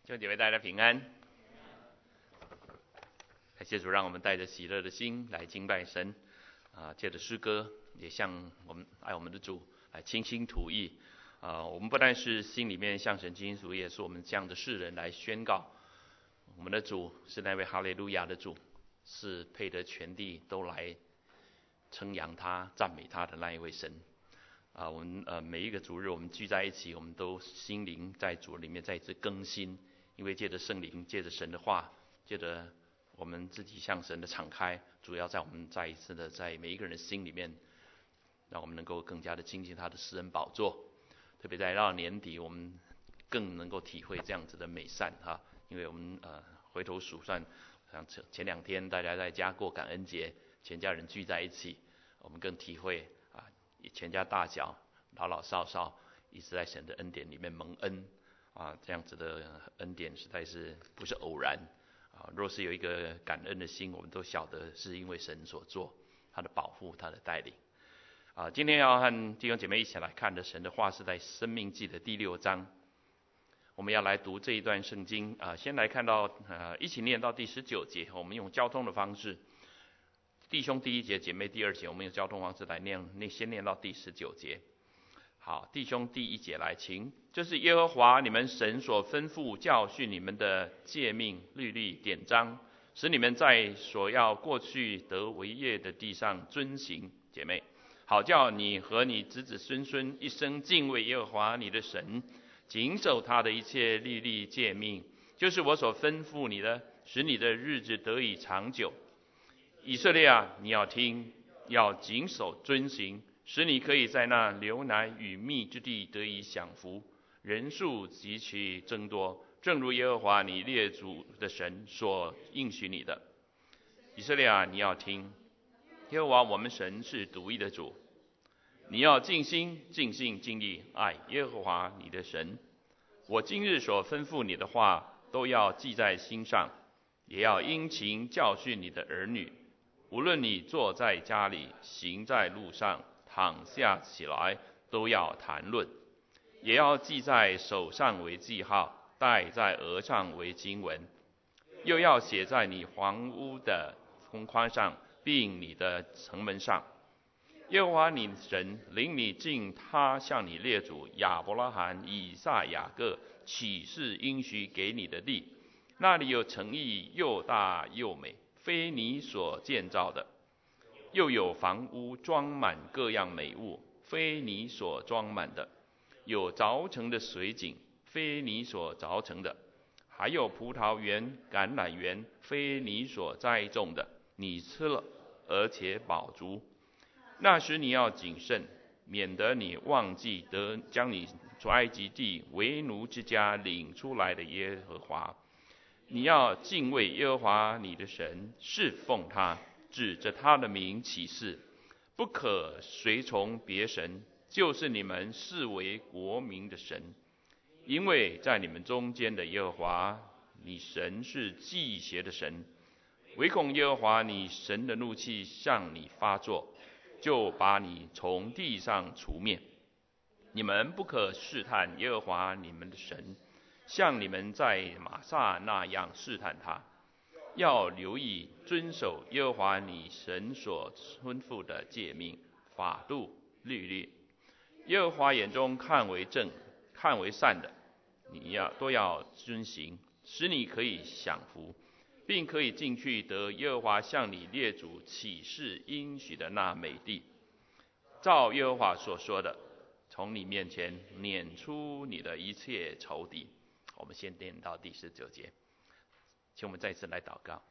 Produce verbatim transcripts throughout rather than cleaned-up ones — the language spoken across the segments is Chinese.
弟兄姐妹，大家平安。感谢主，让我们带着喜乐的心来敬拜神，啊，借着诗歌也向我们爱我们的主来倾心吐意。啊，我们不但是心里面向神倾心吐意，也是我们这样的世人来宣告，我们的主是那位哈利路亚的主，是配得全地都来称扬他、赞美他的那一位神。啊，我们呃每一个主日我们聚在一起，我们都心灵在主里面再一次更新，因为借着圣灵，借着神的话，借着我们自己向神的敞开，主要在我们再一次的在每一个人的心里面，让我们能够更加的亲近他的施恩宝座。特别在到年底，我们更能够体会这样子的美善哈，因为我们呃回头数算，像前两天大家在家过感恩节，全家人聚在一起，我们更体会啊，全家大小、老老少少，一直在神的恩典里面蒙恩啊，这样子的恩典实在是不是偶然啊。若是有一个感恩的心，我们都晓得是因为神所做，他的保护，他的带领。啊，今天要和弟兄姐妹一起来看的神的话是在申命记的第六章，我们要来读这一段圣经啊，先来看到呃一起念到第十九节，我们用交通的方式，弟兄第一节，姐妹第二节，我们用交通方式来念，那先念到第十九节。好，弟兄第一节来，请，这是耶和华你们神所吩咐教训你们的诫命、律例、典章，使你们在所要过去得为业的地上遵行。姐妹，好叫你和你子子孙孙一生敬畏耶和华你的神，谨守他的一切律例诫命，就是我所吩咐你的，使你的日子得以长久。以色列啊，你要听，要谨守遵行，使你可以在那流奶与蜜之地得以享福，人数极其增多，正如耶和华你列祖的神所应许你的。以色列啊，你要听，耶和华我们神是独一的主，你要尽心、尽性、尽力爱耶和华你的神。我今日所吩咐你的话，都要记在心上，也要殷勤教训你的儿女。无论你坐在家里，行在路上，躺下起来，都要谈论，也要记在手上为记号，戴在额上为经文，又要写在你房屋的空框上，并你的城门上。耶和华你神领你进他向你列祖亚伯拉罕、以撒、雅各起誓应许给你的地，那里有城邑又大又美，非你所建造的，又有房屋装满各样美物，非你所装满的，有凿成的水井，非你所凿成的，还有葡萄园、橄榄园，非你所栽种的，你吃了而且饱足。那时你要谨慎，免得你忘记得将你从埃及地为奴之家领出来的耶和华。你要敬畏耶和华你的神，侍奉他，指着他的名起誓，不可随从别神，就是你们视为国民的神。因为在你们中间的耶和华你神是忌邪的神，唯恐耶和华你神的怒气向你发作，就把你从地上除灭。你们不可试探耶和华你们的神，像你们在玛撒那样试探他，要留意遵守耶和华你神所吩咐的诫命、法度、律例。耶和华眼中看为正、看为善的，你要都要遵行，使你可以享福，并可以进去得耶和华向你列祖起誓应许的那美地。照耶和华所说的，从你面前撵出你的一切仇敌。我们先念到第十九节，请我们再次来祷告。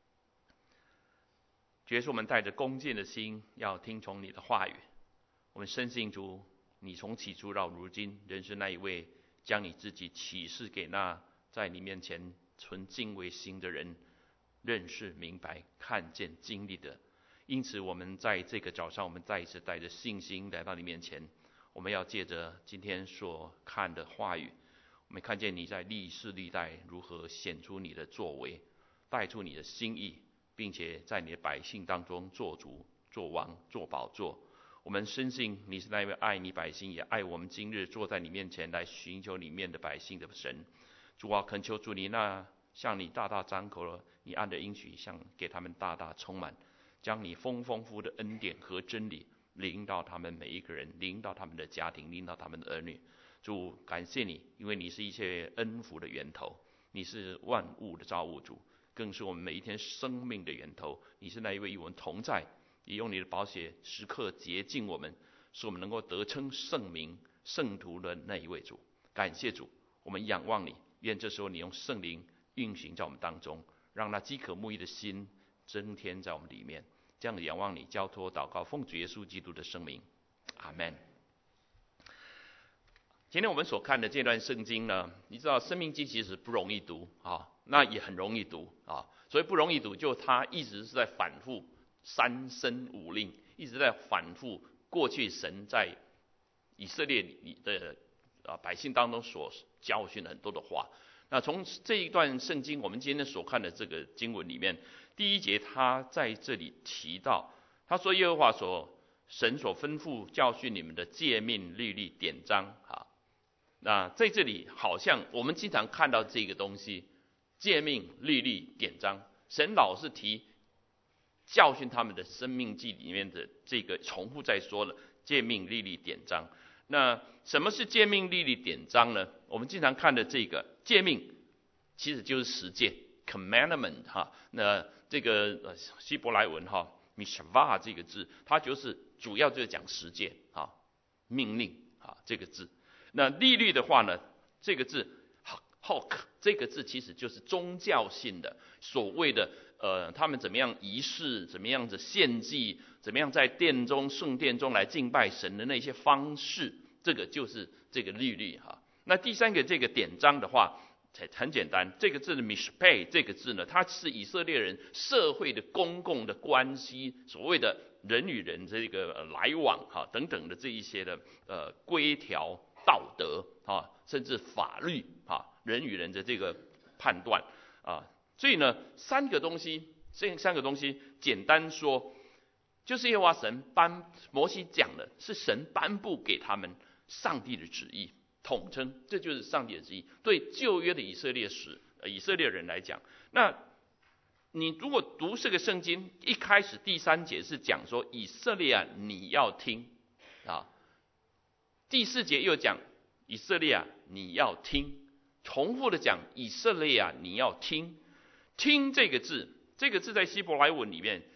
主耶稣，我们带着恭敬的心要听从你的话语。我们深信主，你从起初到如今，仍是那一位将你自己启示给那在你面前存敬畏心的人认识、明白、看见、经历的。因此我们在这个早上，我们再一次带着信心来到你面前，我们要借着今天所看的话语，我们看见你在历世历代如何显出你的作为，带出你的心意，并且在你的百姓当中做主、做王、做宝座。我们深信你是那位爱你百姓也爱我们今日坐在你面前来寻求里面的百姓的神。 主啊，恳求主你那向你大大张口了，你按的应许，向给他们大大充满，将你丰丰富的恩典和真理临到他们每一个人，临到他们的家庭，临到他们的儿女。主，感谢你，因为你是一切恩福的源头，你是万物的造物主，更是我们每一天生命的源头。你是那一位与我们同在，也用你的宝血时刻洁净我们，使我们能够得称圣名圣徒的那一位主。感谢主，我们仰望你，愿这时候你用圣灵运行在我们当中，让那饥渴慕义的心增添在我们里面。这样仰望你，交托祷告，奉主耶稣基督的圣名，阿们。今天我们所看的这段圣经呢，你知道申命记其实不容易读啊，那也很容易读啊，所以不容易读，就他一直是在反复三申五令，一直在反复过去神在以色列的啊百姓当中所教训很多的话。那从这一段圣经，我们今天所看的这个经文里面，第一节他在这里提到，他说耶和华所神所吩咐教训你们的诫命律例典章啊。那在这里好像我们经常看到这个东西，诫命律例典章，神老是提教训他们的生命记里面的这个重复在说了诫命律例典章。那什么是诫命律例典章呢？我们经常看的这个诫命其实就是十诫 commandment 哈。那这个呃希伯来文哈 mishva 这个字，它就是主要就是讲十诫啊，命令啊这个字。那律律的话呢，这个字 hok 这个字其实就是宗教性的，所谓的呃他们怎么样仪式，怎么样子献祭，怎么样在殿中圣殿中来敬拜神的那些方式，这个就是这个律律哈。那第三个这个典章的话很简单，这个字的 mishpeh 这个字呢，它是以色列人社会的公共的关系，所谓的人与人这个来往哈等等的这一些的呃规条道德啊，甚至法律啊，人与人的这个判断啊。所以呢，三个东西，这三个东西简单说，就是耶和华神颁摩西讲的是神颁布给他们上帝的旨意，统称这就是上帝的旨意。对旧约的以色列史、呃、以色列人来讲，那你如果读这个圣经，一开始第三节是讲说以色列啊，你要听啊，第四节又讲以色列啊，你要听，重复的讲以色列啊，你要听。听这个字，这个字在希伯来文里面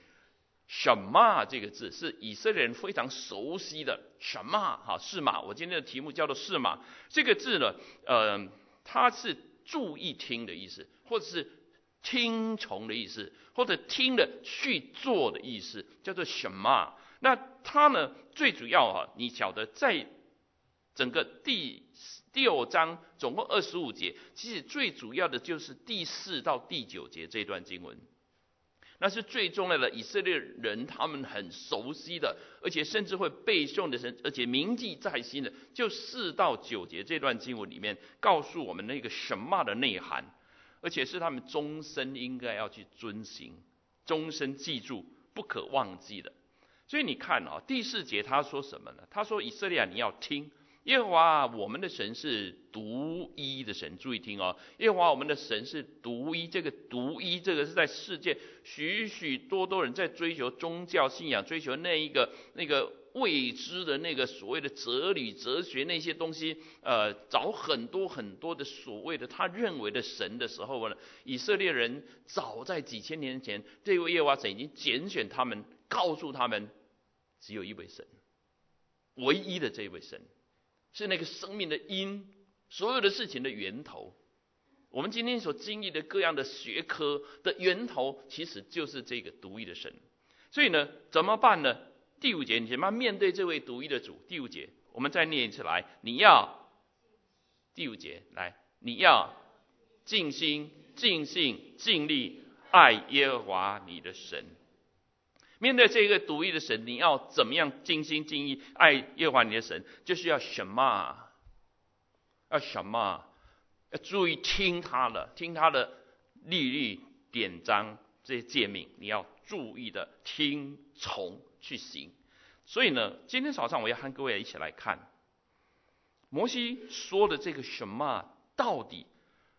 ，shema 这个字是以色列人非常熟悉的 shema 哈，是吗？我今天的题目叫做是吗？这个字呢，呃，它是注意听的意思，或者是听从的意思，或者听了去做的意思，叫做 shema。那它呢，最主要啊，你晓得在整个第六章总共二十五节，其实最主要的就是第四到第九节这段经文，那是最重要的，以色列人他们很熟悉的，而且甚至会背诵的神，而且铭记在心的，就四到九节这段经文里面告诉我们那个什么的内涵，而且是他们终身应该要去遵行，终身记住，不可忘记的。所以你看啊，第四节他说什么呢？他说以色列你要听。耶和华我们的神是独一的神，注意听哦，耶和华我们的神是独一，这个独一这个是在世界许许多多人在追求宗教信仰，追求那一个那个未知的那个所谓的哲理哲学那些东西，呃，找很多很多的所谓的他认为的神的时候呢，以色列人早在几千年前，这位耶和华神已经拣选他们，告诉他们只有一位神，唯一的这位神是那个生命的因，所有的事情的源头。我们今天所经历的各样的学科的源头，其实就是这个独一的神。所以呢，怎么办呢？第五节，你怎么面对这位独一的主？第五节，我们再念一次来，你要第五节来，你要尽心、尽性、尽力爱耶和华你的神。面对这个独一的神，你要怎么样尽心尽意爱耶和华你的神？就是要什么？要什么？要注意听他的，听他的律例典章这些诫命，你要注意的听从去行。所以呢，今天早上我要和各位一起来看摩西说的这个什么到底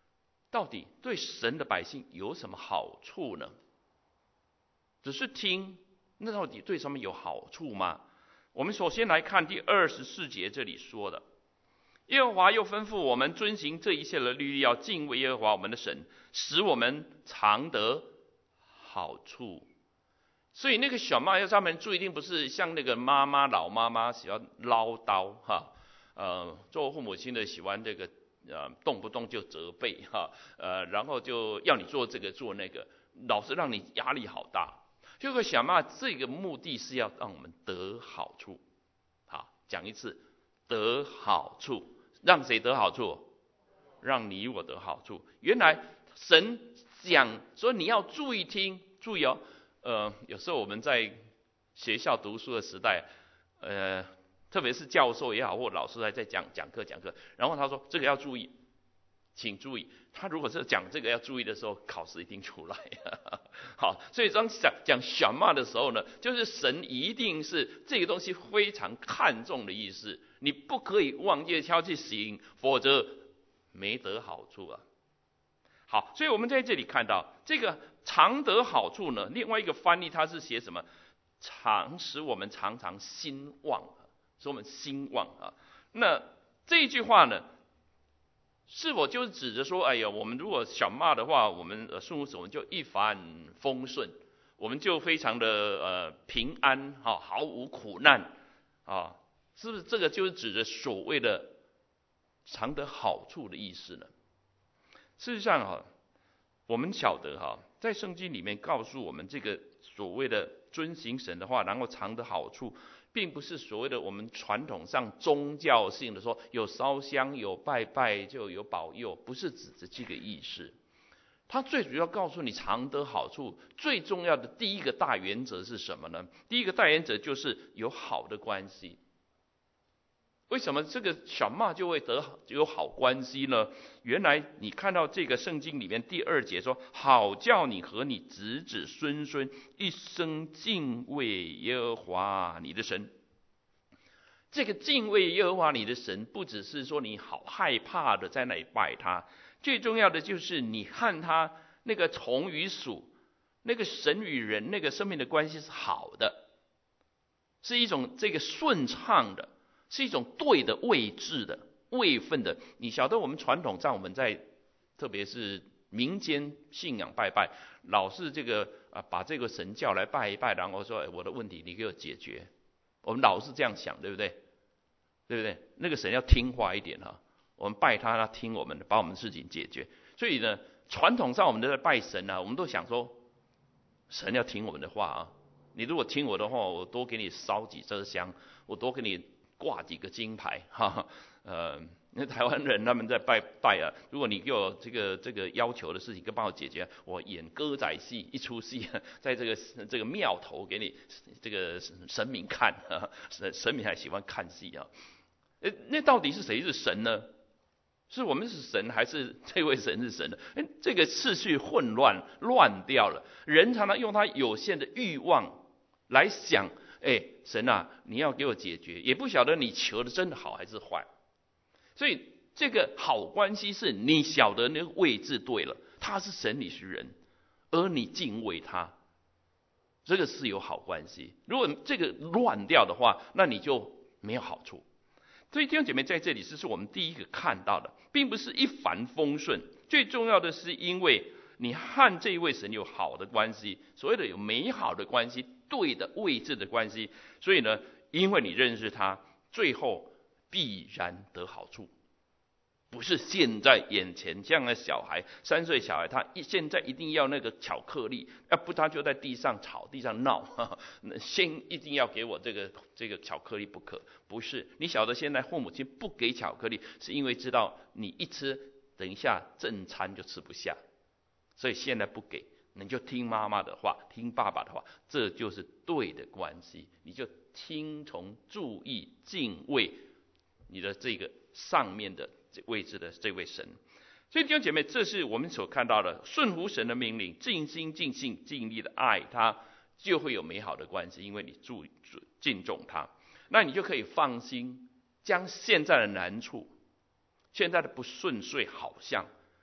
到底对神的百姓有什么好处呢？只是听，那到底对他们有好处吗？我们首先来看第二十四节这里说的，耶和华又吩咐我们遵行这一切的律例，要敬畏耶和华我们的神，使我们常得好处。所以那个小妈要他们注意，一定不是像那个妈妈老妈妈喜欢唠叨哈，呃，做父母亲的喜欢这个呃动不动就责备哈，呃，然后就要你做这个做那个，老是让你压力好大。这个小妈这个目的是要让我们得好处。好，讲一次，得好处，让谁得好处？让你我得好处。原来神讲说你要注意听，注意哦。呃，有时候我们在学校读书的时代，呃，特别是教授也好，或老师还在讲讲课讲课，然后他说这个要注意，请注意。他如果是讲这个要注意的时候，考试一定出来。好，所以当讲讲什么的时候呢，就是神一定是这个东西非常看重的意思，你不可以忘记挑去行，否则没得好处啊。好，所以我们在这里看到这个常得好处呢，另外一个翻译它是写什么？常使我们常常兴旺，使我们兴旺啊。那这一句话呢，是否就指着说，哎呀，我们如果小骂的话，我们呃顺服神，我们就一帆风顺，我们就非常的呃平安哈、哦，毫无苦难啊？是不是这个就是指着所谓的常得好处的意思呢？事实上哈，我们晓得哈，在圣经里面告诉我们，这个所谓的遵行神的话，然后常得好处，并不是所谓的我们传统上宗教性的说有烧香有拜拜就有保佑，不是指着这个意思。它最主要告诉你常得好处，最重要的第一个大原则是什么呢？第一个大原则就是有好的关系。为什么这个小骂就会得有好关系呢？原来你看到这个圣经里面第二节说，好叫你和你子子孙孙一生敬畏耶和华你的神。这个敬畏耶和华你的神，不只是说你好害怕的在那里拜他，最重要的就是你和他那个虫与属，那个神与人那个生命的关系是好的，是一种这个顺畅的，是一种对的位置的位分的。你晓得我们传统上我们在特别是民间信仰拜拜，老是这个啊把这个神叫来拜一拜，然后说、哎、我的问题你给我解决。我们老是这样想，对不对？对不对？那个神要听话一点哈，我们拜他，他听我们的，把我们的事情解决。所以呢，传统上我们都在拜神啊，我们都想说，神要听我们的话啊。你如果听我的话，我多给你烧几支香，我多给你挂几个金牌，哈，呃，那台湾人他们在拜拜啊，如果你给我这个这个要求的事情，跟帮我解决，我演歌仔戏一出戏，在这个这个庙头给你这个神明看，神神明还喜欢看戏啊。呃，那到底是谁是神呢？是我们是神，还是这位神是神呢？哎，这个次序混乱乱掉了。人常常用他有限的欲望来想，哎，神啊，你要给我解决，也不晓得你求的真的好还是坏。所以这个好关系是你晓得那个位置对了，他是神，你是人，而你敬畏他，这个是有好关系。如果这个乱掉的话，那你就没有好处。所以弟兄姐妹在这里是是我们第一个看到的，并不是一帆风顺，最重要的是因为你和这一位神有好的关系，所谓的有美好的关系，对的位置的关系，所以呢，因为你认识他，最后必然得好处。不是现在眼前这样的小孩，三岁小孩，他现在一定要那个巧克力，要不他就在地上吵，地上闹，呵呵先一定要给我这个这个巧克力不可。不是，你晓得现在父母亲不给巧克力，是因为知道你一吃，等一下正餐就吃不下，所以现在不给，你就听妈妈的话，听爸爸的话，这就是对的关系，你就听从、注意、敬畏你的这个上面的位置的这位神。所以弟兄姐妹，这是我们所看到的，顺服神的命令，尽心尽性尽力的爱他，就会有美好的关系，因为你注敬重他，那你就可以放心将现在的难处、现在的不顺遂好像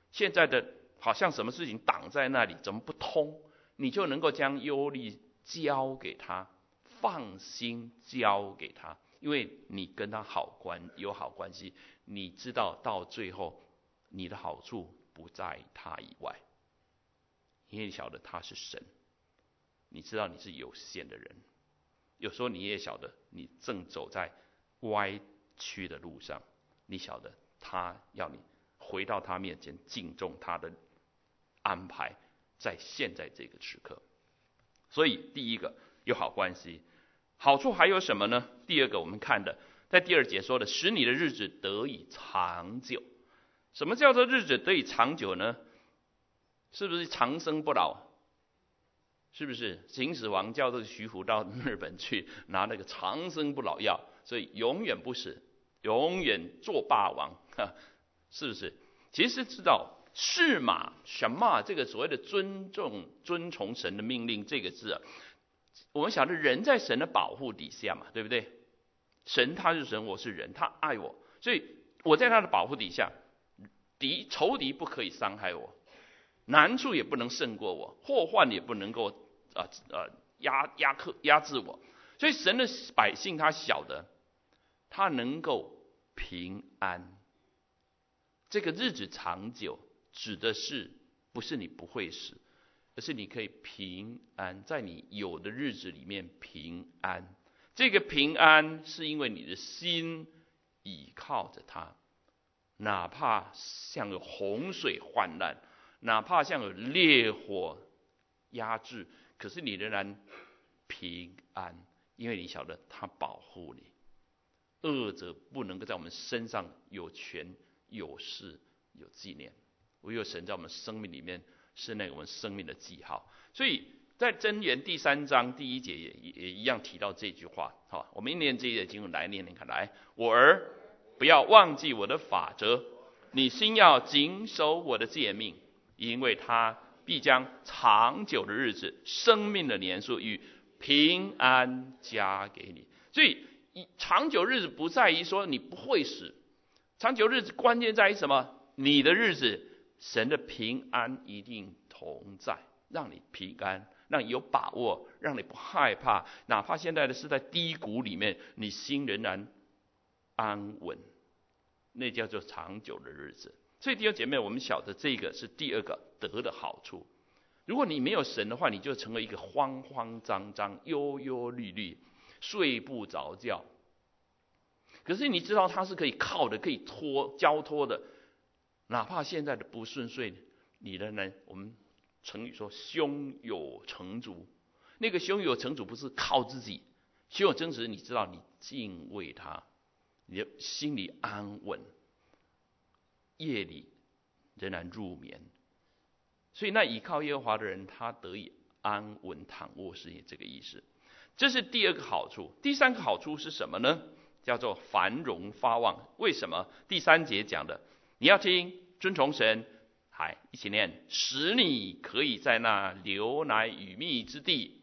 现在的好像什么事情挡在那里，怎么不通？你就能够将忧虑交给他，放心交给他，因为你跟他好关有好关系，你知道到最后你的好处不在他以外，因为你晓得他是神，你知道你是有限的人，有时候你也晓得你正走在歪曲的路上，你晓得他要你回到他面前，敬重他的安排，在现在这个时刻。所以第一个有好关系，好处还有什么呢？第二个我们看的，在第二节说的，使你的日子得以长久。什么叫做日子得以长久呢？是不是长生不老？是不是秦始皇叫这个徐福到日本去拿那个长生不老药，所以永远不死，永远做霸王，是不是？其实知道是嘛？什么？这个所谓的尊重、遵从神的命令这个字啊，我们晓得人在神的保护底下嘛，对不对？神他是神，我是人，他爱我，所以我在他的保护底下，敌仇敌不可以伤害我，难处也不能胜过我，祸患也不能够啊呃压压克压制我。所以神的百姓他晓得，他能够平安。这个日子长久，指的是不是你不会死，而是你可以平安，在你有的日子里面平安。这个平安是因为你的心倚靠着他，哪怕像有洪水泛滥，哪怕像有烈火压制，可是你仍然平安，因为你晓得他保护你。恶者不能够在我们身上有权有势有纪念，唯有神在我们生命里面是那个我们生命的记号。所以在箴言第三章第一节 也, 也一样提到这句话。好，我们一念这一节经文来念念看。来，我儿，不要忘记我的法则，你心要谨守我的诫命，因为他必将长久的日子、生命的年数与平安加给你。所以长久日子不在于说你不会死，长久日子关键在于什么？你的日子，神的平安一定同在，让你平安，让你有把握，让你不害怕，哪怕现在的是在低谷里面，你心仍然安稳，那叫做长久的日子。所以弟兄姐妹，我们晓得这个是第二个得的好处。如果你没有神的话，你就成为一个慌慌张张、忧忧虑虑、睡不着觉。可是你知道他是可以靠的，可以托交托的，哪怕现在的不顺遂，你仍然，我们成语说胸有成竹。那个胸有成竹不是靠自己，胸有成竹你知道你敬畏他，你的心里安稳，夜里仍然入眠。所以那倚靠耶和华的人，他得以安稳躺卧，是这个意思。这是第二个好处。第三个好处是什么呢？叫做繁荣发旺。为什么？第三节讲的，你要听，遵从神，还一起念，使你可以在那流奶与蜜之地，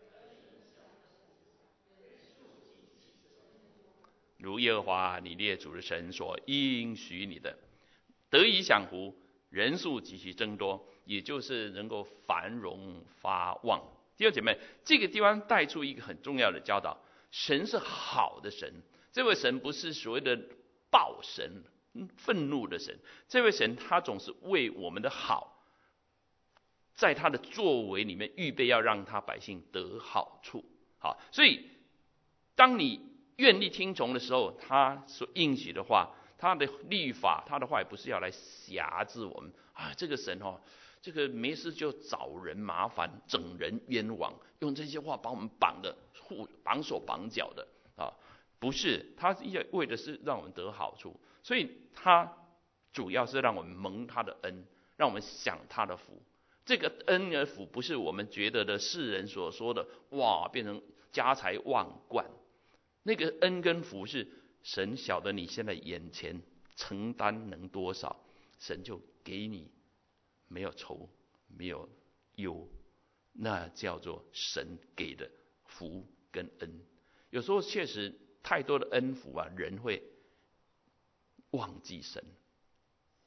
如耶和华你列祖的神所应许你的，得以享福，人数极其增多，也就是能够繁荣发旺。弟兄姐妹，这个地方带出一个很重要的教导，神是好的神。这位神不是所谓的暴神、愤怒的神，这位神他总是为我们的好，在他的作为里面预备要让他百姓得好处。好，所以当你愿意听从的时候，他所应许的话，他的律法，他的话也不是要来辖制我们啊。这个神哦，这个没事就找人麻烦，整人冤枉，用这些话把我们绑的绑手绑脚的啊。不是，他为的是让我们得好处，所以他主要是让我们蒙他的恩，让我们享他的福。这个恩和福不是我们觉得的世人所说的哇变成家财万贯，那个恩跟福是神晓得你现在眼前承担能多少，神就给你，没有愁没有忧，那叫做神给的福跟恩。有时候确实太多的恩福啊，人会忘记神。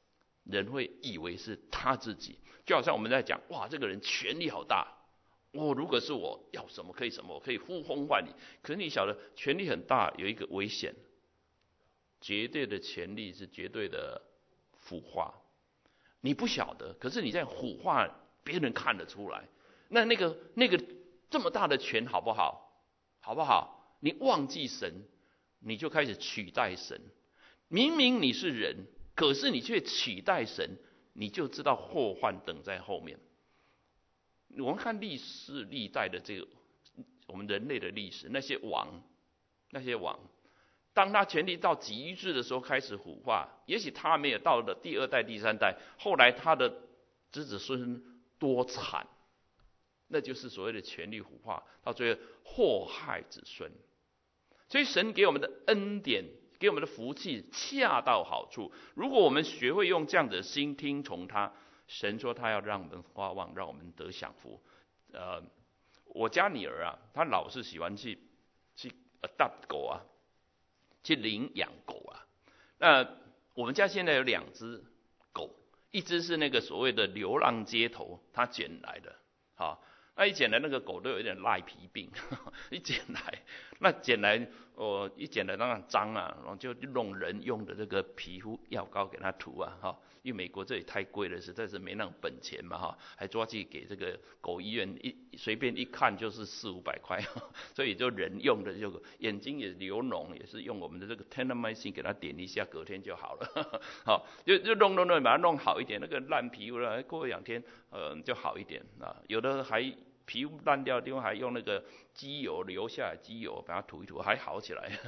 人会以为是他自己，就好像我们在讲，哇，这个人权力好大，我、哦、如果是我要什么可以什么，我可以呼风唤雨。可是你晓得，权力很大有一个危险，绝对的权力是绝对的腐化。你不晓得，可是你在腐化，别人看得出来。那那个那个这么大的权好不好？好不好？你忘记神，你就开始取代神。明明你是人，可是你却取代神，你就知道祸患等在后面。我们看历史历代的这个我们人类的历史，那些王，那些王。当他权力到极致的时候开始腐化，也许他没有到了第二代第三代，后来他的子子孙孙多惨，那就是所谓的权力腐化，到最后祸害子孙。所以神给我们的恩典，给我们的福气恰到好处，如果我们学会用这样的心听从他，神说他要让我们发旺，让我们得享福。呃，我家女儿啊，她老是喜欢去去 adopt 狗啊，去领养狗啊。那我们家现在有两只狗，一只是那个所谓的流浪街头，他捡来的，好，那一捡来那个狗都有一点赖皮病，一捡来，那捡来，哦，一捡来当然脏啊，然后就弄人用的这个皮肤药膏给它涂啊，哈，因为美国这里太贵了，实在是没那种本钱嘛，哈，还抓去给这个狗医院一随便一看就是四五百块，所以就人用的就眼睛也流脓，也是用我们的这个 Tenomycin 给它点一下，隔天就好了，好，就就弄弄弄把它弄好一点，那个烂皮肤了，过两天呃就好一点啊，有的还。皮肤烂掉的地方还用那个机油留下来，机油把它涂一涂，还好起来。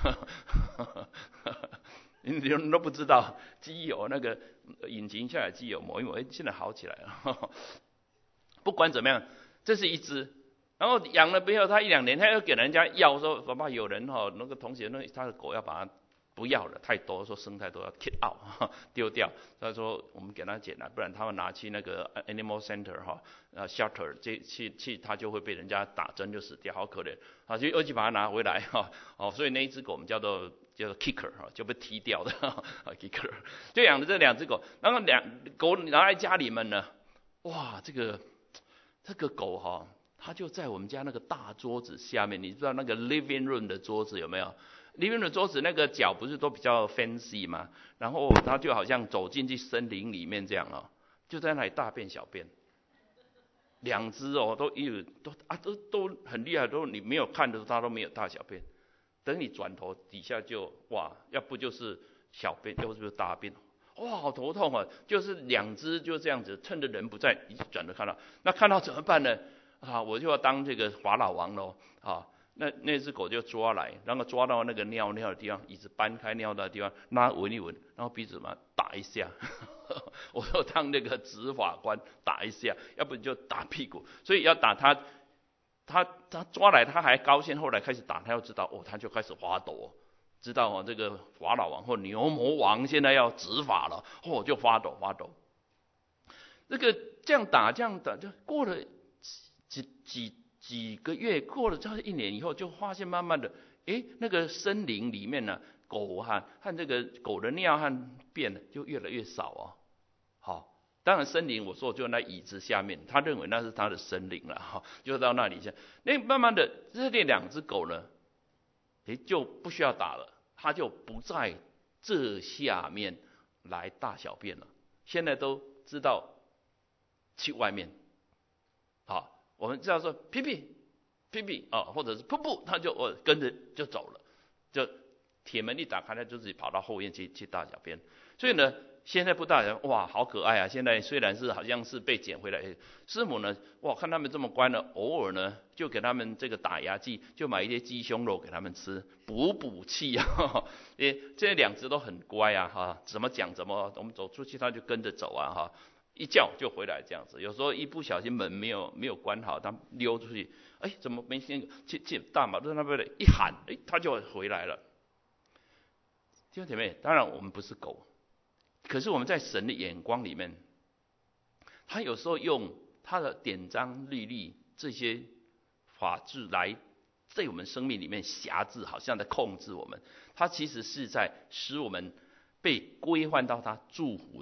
你都不知道机油那个引擎下来机油抹一抹，哎，现在好起来了。不管怎么样，这是一只，然后养了没有，他一两年，他又给人家要说，爸爸有人哈，那个同学那他的狗要把它。不要了，太多，说生太多要 kick out 丢掉。他说我们给他捡来，不然他们拿去那个 animal center 哈，呃 shelter 去去他就会被人家打针就死掉，好可怜。啊，就又去把它拿回来哈，哦，所以那一只狗我们叫做叫做 kicker 哈，就被踢掉的啊 kicker。就养的这两只狗，然后两狗拿来家里面呢，哇，这个这个狗哈，它就在我们家那个大桌子下面，你知道那个 living room 的桌子有没有？里面的桌子那个角不是都比较 fancy 吗？然后他就好像走进去森林里面这样哦，就在那里大便小便。两只哦，都有都啊都都很厉害，都你没有看的时候它都没有大小便，等你转头底下就哇，要不就是小便，要不就是大便，哇，好头痛啊！就是两只就这样子，趁着人不在，一转头看到，那看到怎么办呢？啊，我就要当这个法老王喽啊！那那只狗就抓来，然后抓到那个尿尿的地方，椅子搬开尿的地方，让它闻一闻，然后鼻子嘛打一下，我就当那个执法官打一下，要不就打屁股，所以要打他，他他抓来他还高兴，后来开始打，他要知道哦，他就开始发抖，知道哦这个法老王或牛魔王现在要执法了，哦就发抖发抖，这个这样打这样打，就过了几几。几个月过了，超过一年以后，就发现慢慢的，哎，那个森林里面呢，狗和和这个狗的尿和便呢，就越来越少哦。好，当然森林我说就那椅子下面，他认为那是他的森林了哈，就到那里去。那慢慢的，这两只狗呢，哎，就不需要打了，它就不在这下面来大小便了。现在都知道去外面，好。我们知道说屁屁屁屁啊，或者是噗噗，他就我跟着就走了，就铁门一打开，他就自己跑到后院去去大小便。所以呢，现在不大小哇，好可爱啊！现在虽然是好像是被捡回来，师母呢，哇，看他们这么乖呢，偶尔呢就给他们这个打牙祭，就买一些鸡胸肉给他们吃，补补气啊。诶，这两只都很乖啊，哈，怎么讲怎么，我们走出去它就跟着走啊，哈。一叫就回来这样子，有时候一不小心门没有没有关好，它溜出去，哎，怎么没先去去大马路那边一喊，哎，它就回来了。弟兄姐妹，当然我们不是狗，可是我们在神的眼光里面，他有时候用他的典章律例这些法制来在我们生命里面辖制，好像在控制我们，他其实是在使我们被规范到他祝福的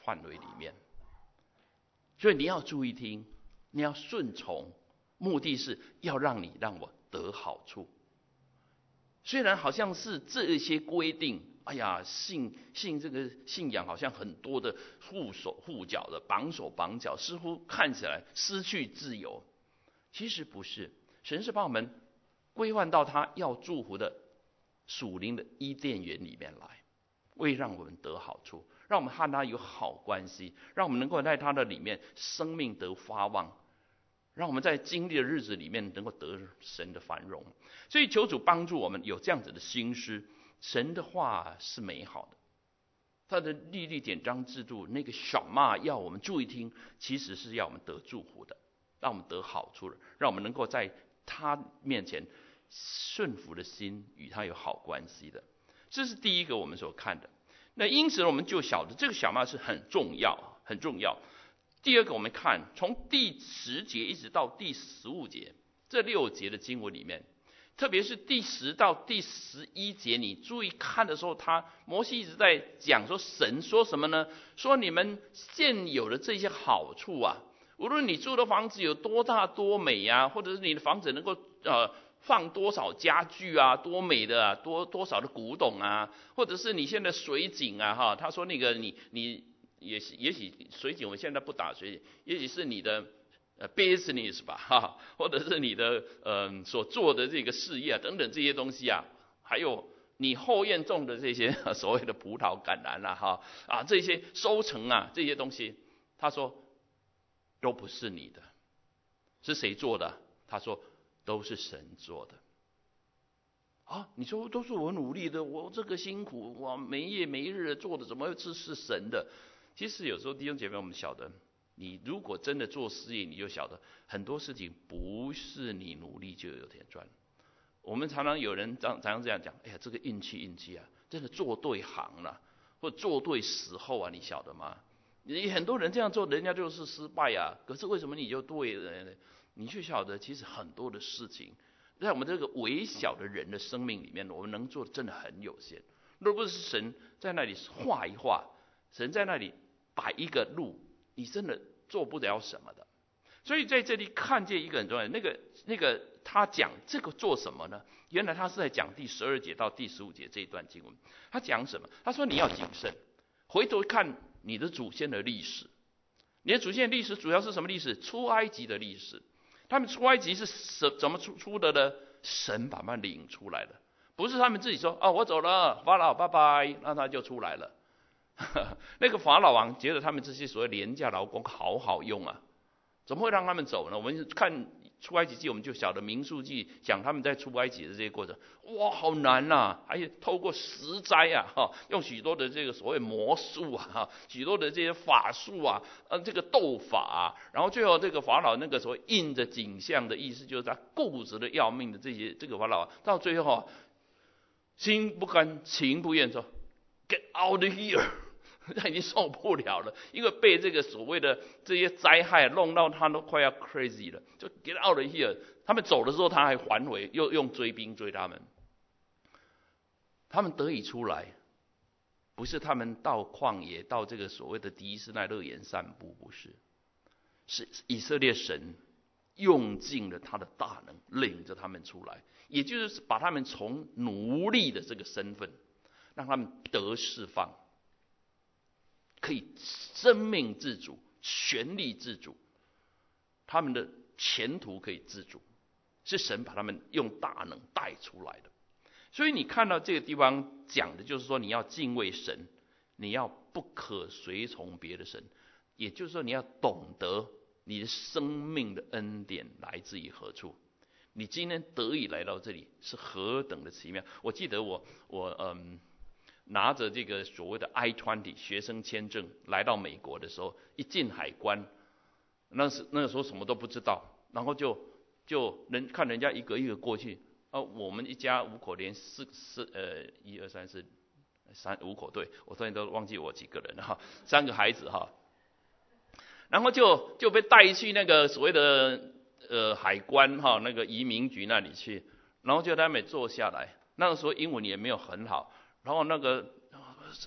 范围里面。所以你要注意听，你要顺从，目的是要让你让我得好处。虽然好像是这些规定，哎呀，信信这个信仰好像很多的护手护脚的，绑手绑脚，似乎看起来失去自由。其实不是，神是把我们规范到他要祝福的属灵的伊甸园里面来，为让我们得好处，让我们和他有好关系，让我们能够在他的里面生命得发旺，让我们在经历的日子里面能够得神的繁荣。所以求主帮助我们有这样子的心思。神的话是美好的，他的律例典章制度，那个小骂要我们注意听，其实是要我们得祝福的，让我们得好处的，让我们能够在他面前顺服的心与他有好关系的。这是第一个我们所看的。那因此我们就晓得这个小骂是很重要很重要。第二个我们看从第十节一直到第十五节这六节的经文里面，特别是第十到第十一节，你注意看的时候，他摩西一直在讲说，神说什么呢？说你们现有的这些好处啊，无论你住的房子有多大多美啊，或者是你的房子能够呃放多少家具啊，多美的啊，多多少的古董啊，或者是你现在水井啊哈，他说那个你你也许也许水井我们现在不打水井，也许是你的呃 business 吧哈，或者是你的呃所做的这个事业啊等等这些东西啊，还有你后院种的这些所谓的葡萄橄榄啦哈啊这些收成啊这些东西，他说都不是你的，是谁做的？他说都是神做的。啊，你说都是我努力的，我这个辛苦，我没夜没日做的，怎么会是是神的？其实有时候弟兄姐妹，我们晓得，你如果真的做事业，你就晓得很多事情不是你努力就有钱赚。我们常常有人常常这样讲，哎呀，这个运气运气啊，真的做对行了，或做对时候啊，你晓得吗？你很多人这样做，人家就是失败啊。可是为什么你就对了呢？你却晓得，其实很多的事情，在我们这个微小的人的生命里面，我们能做的真的很有限。若不是神在那里画一画，神在那里摆一个路，你真的做不了什么的。所以在这里看见一个很重要的，那个那个他讲这个做什么呢？原来他是在讲第十二节到第十五节这一段经文。他讲什么？他说你要谨慎，回头看你的祖先的历史。你的祖先的历史主要是什么历史？出埃及的历史。他们出埃及是怎么出出的呢？神把他们领出来了，不是他们自己说哦，我走了，法老拜拜，那他就出来了。那个法老王觉得他们这些所谓廉价劳工好好用啊，怎么会让他们走呢？我们看出埃及记，我们就晓得民数记讲他们在出埃及的这些过程，哇，好难呐、啊！还有透过十灾啊，哈，用许多的这个所谓魔术啊，哈，许多的这些法术啊，呃，这个斗法啊，然后最后这个法老那个所谓印着景象的意思，就是他固执的要命的这些这个法老，到最后、啊、心不甘情不愿说 ，Get out of here。他已经受不了了，因为被这个所谓的这些灾害弄到他都快要 crazy 了，就 get out of here。他们走的时候，他还还回，又用追兵追他们。他们得以出来，不是他们到旷野，到这个所谓的迪斯奈乐园散步，不是，是以色列神用尽了他的大能，领着他们出来，也就是把他们从奴隶的这个身份，让他们得释放。可以生命自主，权力自主，他们的前途可以自主，是神把他们用大能带出来的。所以你看到这个地方讲的就是说，你要敬畏神，你要不可随从别的神，也就是说你要懂得你的生命的恩典来自于何处。你今天得以来到这里是何等的奇妙！我记得我我嗯。拿着这个所谓的 I 二十 学生签证来到美国的时候，一进海关，那时那个时候什么都不知道，然后就就人看人家一个一个过去，啊，我们一家五口连四四呃一二三四三五口，对，我突然都忘记我几个人了哈，三个孩子哈，然后就就被带去那个所谓的呃海关哈那个移民局那里去，然后就在那边坐下来，那个时候英文也没有很好。然后那个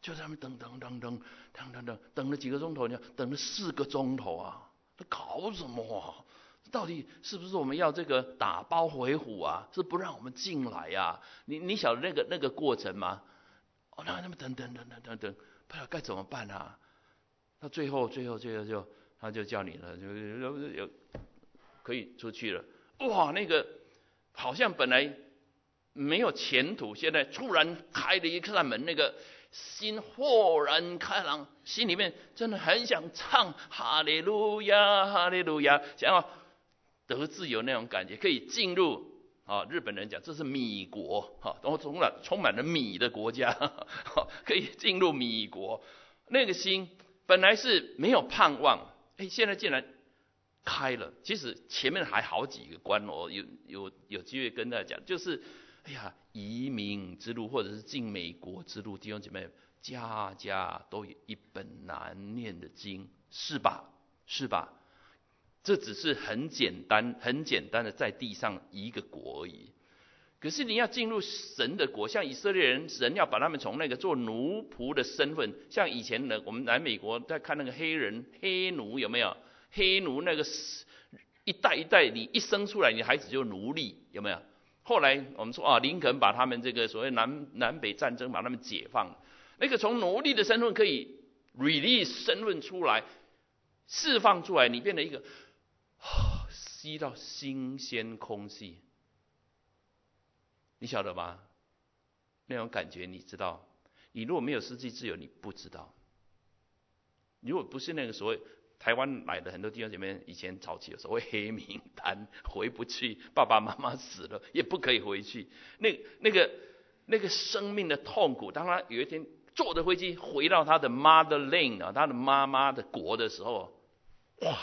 就在那边等等等等等等等等了几个钟头，你等了四个钟头啊！这搞什么啊？到底是不是我们要这个打包回府啊？是不让我们进来呀？你你晓得那个那个过程吗？哦，那那么等等等等等等，不知道该怎么办啊？到最后最后最后就他就叫你了，就有有可以出去了。哇，那个好像本来没有前途，现在突然开了一扇门，那个心豁然开朗，心里面真的很想唱哈利路亚，哈利路亚，想要得自由那种感觉，可以进入啊，日本人讲这是米国，哈，然后充满充满了米的国家，可以进入米国。那个心本来是没有盼望，哎，现在竟然开了。其实前面还好几个关哦，有有有机会跟大家讲，就是哎呀，移民之路或者是进美国之路，弟兄姐妹，家家都有一本难念的经，是吧？是吧？这只是很简单、很简单的在地上一个国而已。可是你要进入神的国，像以色列人，神要把他们从那个做奴仆的身份，像以前呢，我们来美国在看那个黑人黑奴有没有？黑奴那个一代一代，你一生出来，你孩子就奴隶，有没有？后来我们说啊，林肯把他们这个所谓南南北战争把他们解放，那个从奴隶的身份可以 release 身份出来，释放出来，你变成一个。吸到新鲜空气，你晓得吗？那种感觉你知道？你如果没有实际自由，你不知道。如果不是那个所谓台湾来的很多弟兄姐妹，以前早期有所谓黑名单，回不去，爸爸妈妈死了也不可以回去，那那个那个生命的痛苦，当他有一天坐着飞机回到他的 motherland 啊，他的妈妈的国的时候，哇！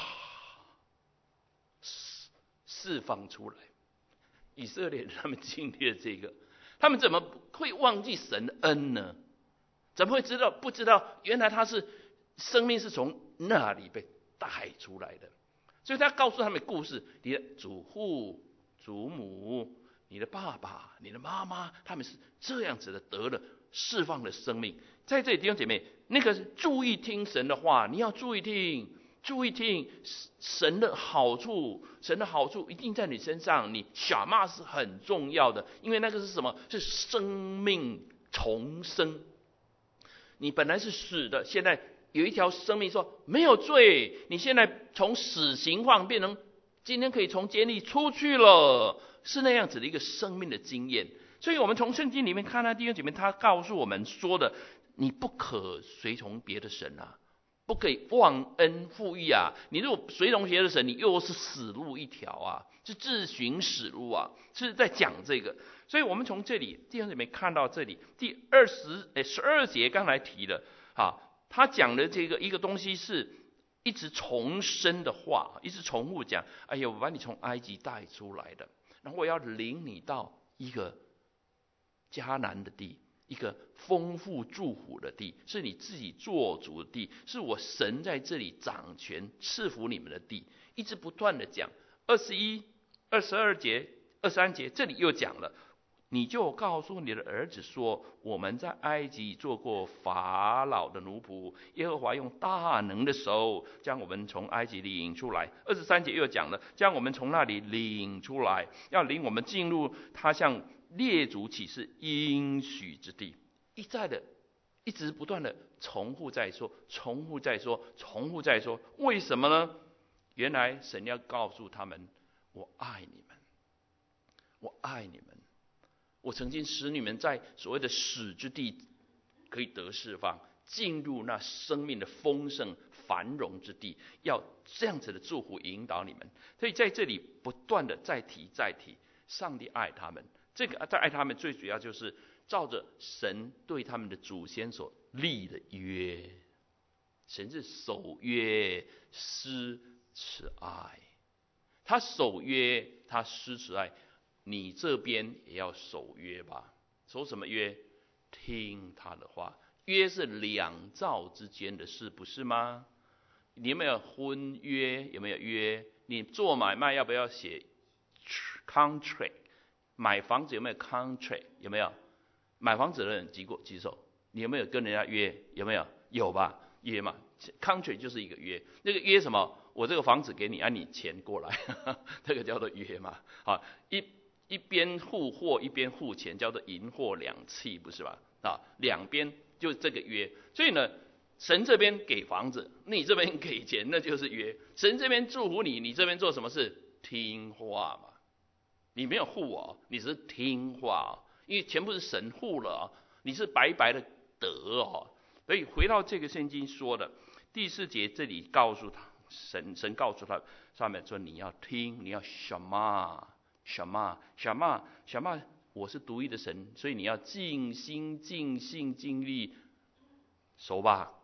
释放出来，以色列人他们经历了这个，他们怎么会忘记神的恩呢？怎么会知道不知道？原来他是生命是从那里被带出来的，所以他告诉他们故事：你的祖父、祖母、你的爸爸、你的妈妈，他们是这样子的得了释放的生命。在这里，弟兄姐妹，那个注意听神的话，你要注意听。注意听神的好处，神的好处一定在你身上。你小骂是很重要的，因为那个是什么？是生命重生。你本来是死的，现在有一条生命说没有罪，你现在从死刑犯变成今天可以从监狱出去了，是那样子的一个生命的经验。所以我们从圣经里面看到弟兄姐妹，他告诉我们说的，你不可随从别的神啊。不可以忘恩负义啊！你如果随从别的神，你又是死路一条啊，是自寻死路啊！是在讲这个，所以我们从这里弟兄姐妹看到这里第二十诶十二节刚才提了啊，他讲的这个一个东西是一直重申的话，一直重复讲。哎呀，我把你从埃及带出来的，然后我要领你到一个迦南的地。一个丰富祝福的地，是你自己做主的地，是我神在这里掌权赐福你们的地，一直不断的讲。二十一、二十二节、二十三节，这里又讲了，你就告诉你的儿子说，我们在埃及做过法老的奴仆，耶和华用大能的手将我们从埃及领出来。二十三节又讲了，将我们从那里领出来，要领我们进入他向列祖起誓应许之地，一再的一直不断的重复在说，重复在说，重复在说。为什么呢？原来神要告诉他们，我爱你们，我爱你们，我曾经使你们在所谓的死之地可以得释放，进入那生命的丰盛繁荣之地，要这样子的祝福引导你们。所以在这里不断的再提再提，上帝爱他们。这个在爱他们，最主要就是照着神对他们的祖先所立的约。神是守约施慈爱，他守约，他施慈爱，你这边也要守约吧？守什么约？听他的话。约是两造之间的事，不是吗？你有没有婚约？有没有约？你做买卖要不要写 contract？买房子有没有 contract？ 有没有？买房子的人举过举手。 你有没有跟人家约？有没有？有吧？约嘛 ，contract 就是一个约。那个约什么？我这个房子给你，按、啊、你钱过来，这个叫做约嘛。好，一一边付货一边付钱，叫做银货两讫，不是吧？啊，两边就这个约。所以呢，神这边给房子，你这边给钱，那就是约。神这边祝福你，你这边做什么事？听话嘛。你没有护我，你只是听话、哦，因为全部是神护了、哦，你是白白的得哦。所以回到这个圣经说的第四节，这里告诉他，神神告诉他上面说，你要听，你要什么什么什么什么，我是独一的神，所以你要尽心尽性尽力，熟吧，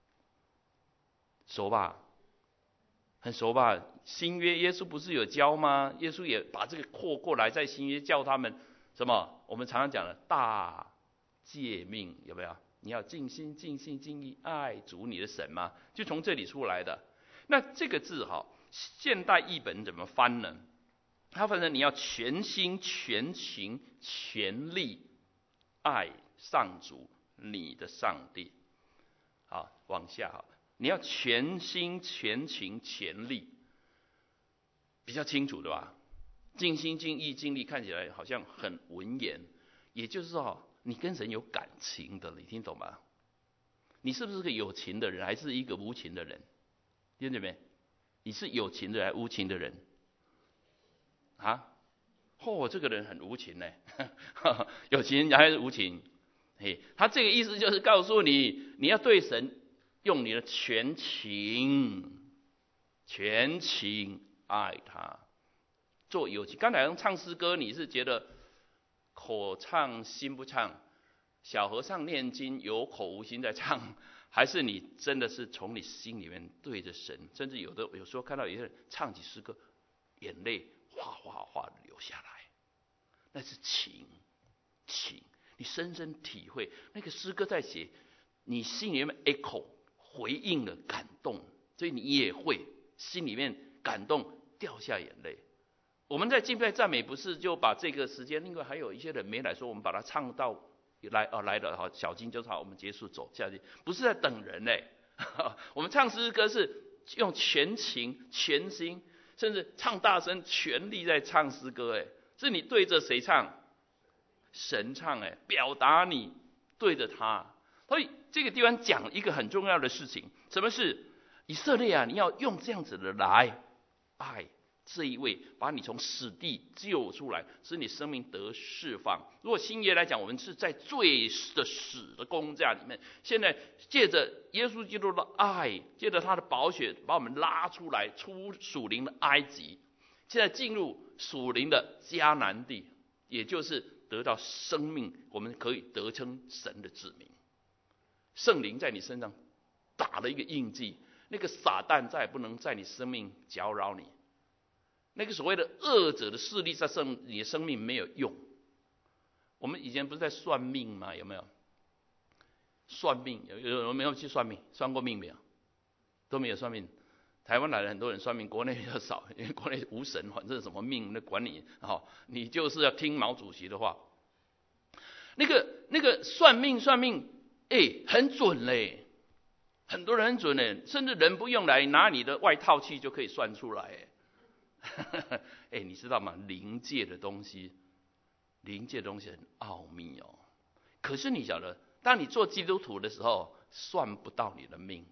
熟吧。很熟吧？新约耶稣不是有教吗？耶稣也把这个扩过来，在新约教他们什么？我们常常讲的大诫命，有没有？你要尽心尽性尽意爱主你的神吗？就从这里出来的。那这个字哈，现代译本怎么翻呢？它翻成你要全心全情全力爱上主你的上帝。好，往下哈。你要全心全情全力，比较清楚的吧？尽心尽意尽力看起来好像很文言，也就是说，你跟神有感情的，你听懂吗？你是不是个有情的人，还是一个无情的人？听见没？你是有情的还是无情的人？啊？哦，这个人很无情呢，有情还是无情？嘿，他这个意思就是告诉你，你要对神用你的全情、全情爱他，做有情。刚才唱诗歌，你是觉得口唱心不唱，小和尚念经有口无心在唱，还是你真的是从你心里面对着神？甚至有的有时候看到有些人唱起诗歌，眼泪哗哗哗流下来，那是情情，你深深体会那个诗歌在写，你心里面 echo 回应了感动，所以你也会心里面感动掉下眼泪。我们在敬拜赞美不是就把这个时间，另外还有一些人没来说，我们把它唱到来哦来了，好，小金就是好，我们结束走下去，不是在等人嘞。我们唱诗歌是用全情全心，甚至唱大声全力在唱诗歌，哎，是你对着谁唱？神唱，哎，表达你对着他。所以这个地方讲一个很重要的事情，什么是以色列啊？你要用这样子的来爱这一位，把你从死地救出来，使你生命得释放。如果新约来讲，我们是在罪的死的工价里面，现在借着耶稣基督的爱，借着他的宝血，把我们拉出来，出属灵的埃及，现在进入属灵的迦南地，也就是得到生命，我们可以得称神的子民。圣灵在你身上打了一个印记，那个撒旦再也不能在你生命搅扰你，那个所谓的恶者的势力在生你的生命没有用。我们以前不是在算命吗？有没有？算命有有人没有去算命？算过命没有？都没有算命。台湾来了很多人算命，国内比较少，因为国内无神，反正什么命那管你，好，你就是要听毛主席的话。那个那个算命算命，哎，很准嘞，很多人很准嘞，甚至人不用来拿你的外套去就可以算出来。哎，你知道吗？灵界的东西，灵界的东西很奥秘哦。可是你晓得，当你做基督徒的时候，算不到你的命。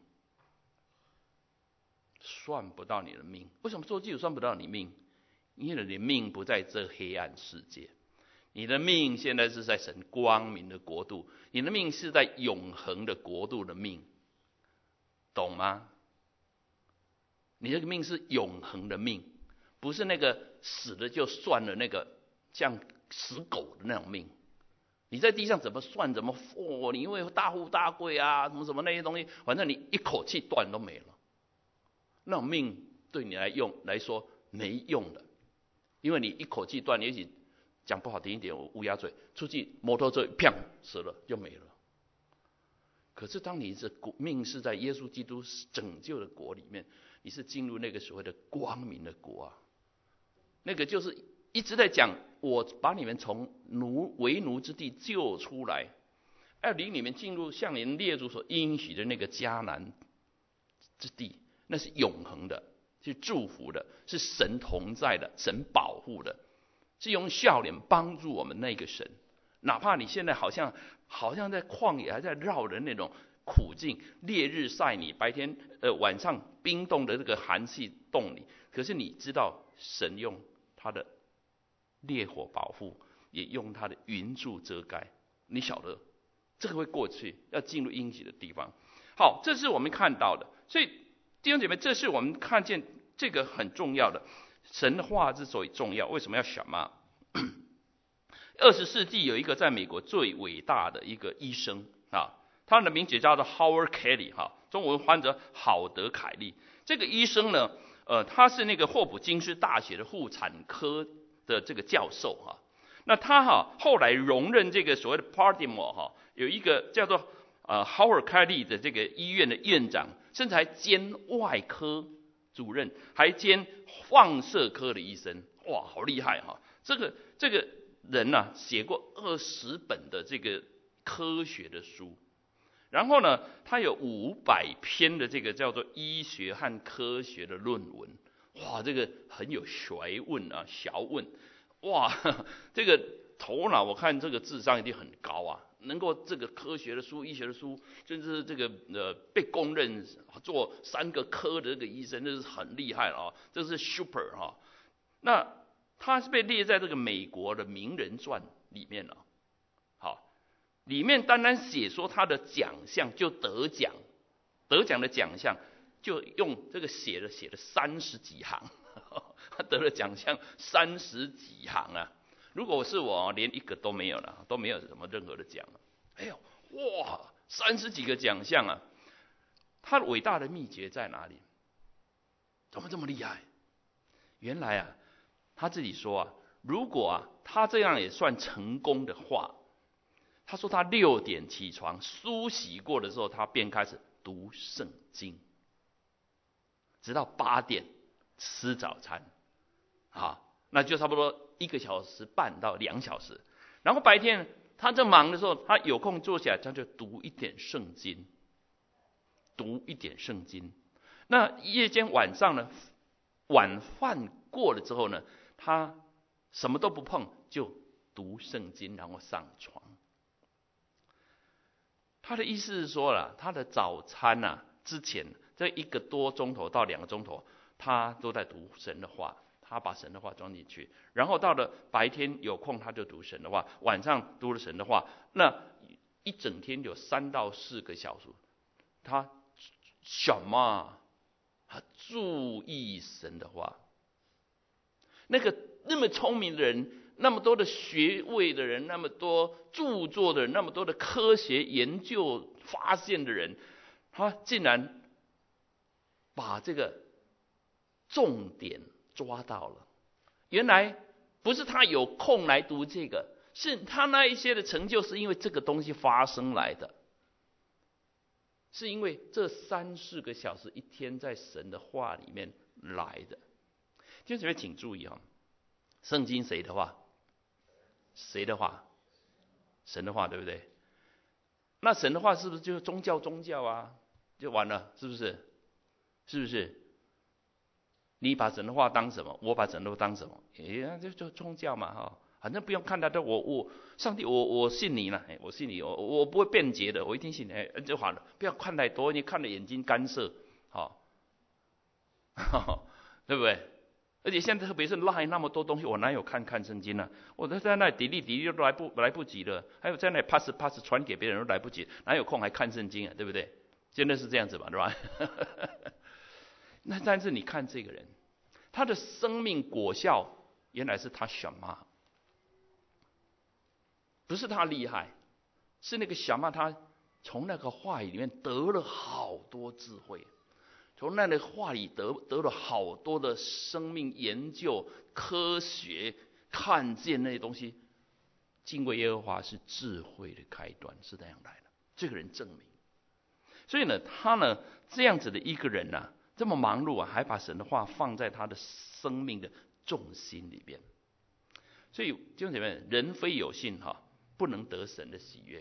算不到你的命，为什么做基督算不到你命？因为你的命不在这黑暗世界，你的命现在是在神光明的国度，你的命是在永恒的国度的命，懂吗？你这个命是永恒的命，不是那个死了就算了那个像死狗的那种命。你在地上怎么算怎么哦，你因为大富大贵啊，什么什么那些东西，反正你一口气断都没了。那种命对你来用来说没用的，因为你一口气断，也许讲不好听一点，我乌鸦嘴出去摩托车砰死了就没了。可是当你是命是在耶稣基督拯救的国里面，你是进入那个所谓的光明的国啊，那个就是一直在讲，我把你们从奴为奴之地救出来， 要领你们进入向你们列祖所应许的那个迦南之地，那是永恒的，是祝福的，是神同在的，神保护的，是用笑脸帮助我们那个神。哪怕你现在好像好像在旷野还在绕人那种苦境，烈日晒你，白天呃晚上冰冻的这个寒气冻你，可是你知道神用他的烈火保护，也用他的云柱遮盖，你晓得这个会过去，要进入应许的地方。好，这是我们看到的。所以弟兄姐妹，这是我们看见这个很重要的。神的话之所以重要，为什么要想嘛？二十世纪有一个在美国最伟大的一个医生啊，他的名字叫做 Howard Kelly 哈，中文翻成郝德凯利。这个医生呢，呃，他是那个霍普金斯大学的妇产科的这个教授哈。那他哈后来荣任这个所谓的 Baltimore 哈有一个叫做呃 Howard Kelly 的这个医院的院长，甚至还兼外科主任，还兼放射科的医生，哇，好厉害哈！这个这个人呢、啊，写过二十本的这个科学的书，然后呢，他有五百篇的这个叫做医学和科学的论文，哇，这个很有学问啊，学问，哇，这个头脑我看这个智商一定很高啊，能够这个科学的书、医学的书，甚至这个呃被公认做三个科的这个医生，这是很厉害了啊，这是 super 哈、啊。那他是被列在这个美国的名人传里面了，好，里面单单写说他的奖项就得奖，得奖的奖项就用这个写了写了三十几行，他得了奖项三十几行啊！如果是我，连一个都没有了，都没有什么任何的奖了。哎呦，哇，三十几个奖项啊！他伟大的秘诀在哪里？怎么这么厉害？原来啊，他自己说啊，如果啊他这样也算成功的话，他说他六点起床梳洗过的时候，他便开始读圣经，直到八点吃早餐，啊，那就差不多一个小时半到两小时。然后白天他正忙的时候，他有空坐下来，他就读一点圣经，读一点圣经。那夜间晚上呢，晚饭过了之后呢，他什么都不碰，就读圣经，然后上床。他的意思是说了，他的早餐啊之前这一个多钟头到两个钟头，他都在读神的话，他把神的话装进去，然后到了白天有空他就读神的话，晚上读了神的话，那一整天有三到四个小时，他什么？他注意神的话。那个那么聪明的人，那么多的学位的人，那么多著作的人，那么多的科学研究发现的人，他竟然把这个重点抓到了。原来不是他有空来读这个，是他那一些的成就是因为这个东西发生来的，是因为这三四个小时一天在神的话里面来的。弟兄姊妹请注意啊，圣经谁的话？谁的话？神的话，对不对？那神的话是不是就是宗教宗教啊？就完了，是不是？是不是？你把神的话当什么？我把神的话当什么？哎，就就宗教嘛，哈，反正不用看他的，我我上帝，我我信你了，哎，我信你，我我不会辩解的，我一定信你，哎，就好了，不要看太多，你看了眼睛干涉，好，对不对？而且现在特别是 Line 那么多东西，我哪有看看圣经呢、啊？我都在那里 delete delete 都来不来不及了，还有在那里 pass pass 传给别人都来不及，哪有空还看圣经啊？对不对？现在是这样子吧，对吧？那但是你看这个人，他的生命果效原来是他小妈，不是他厉害，是那个小妈他从那个话语里面得了好多智慧。从那的话里得得了好多的生命研究、科学，看见那些东西。敬畏耶和华是智慧的开端，是这样来的。这个人证明，所以呢，他呢这样子的一个人呢、啊，这么忙碌啊，还把神的话放在他的生命的重心里边。所以弟兄姐妹，人非有信哈、啊，不能得神的喜悦。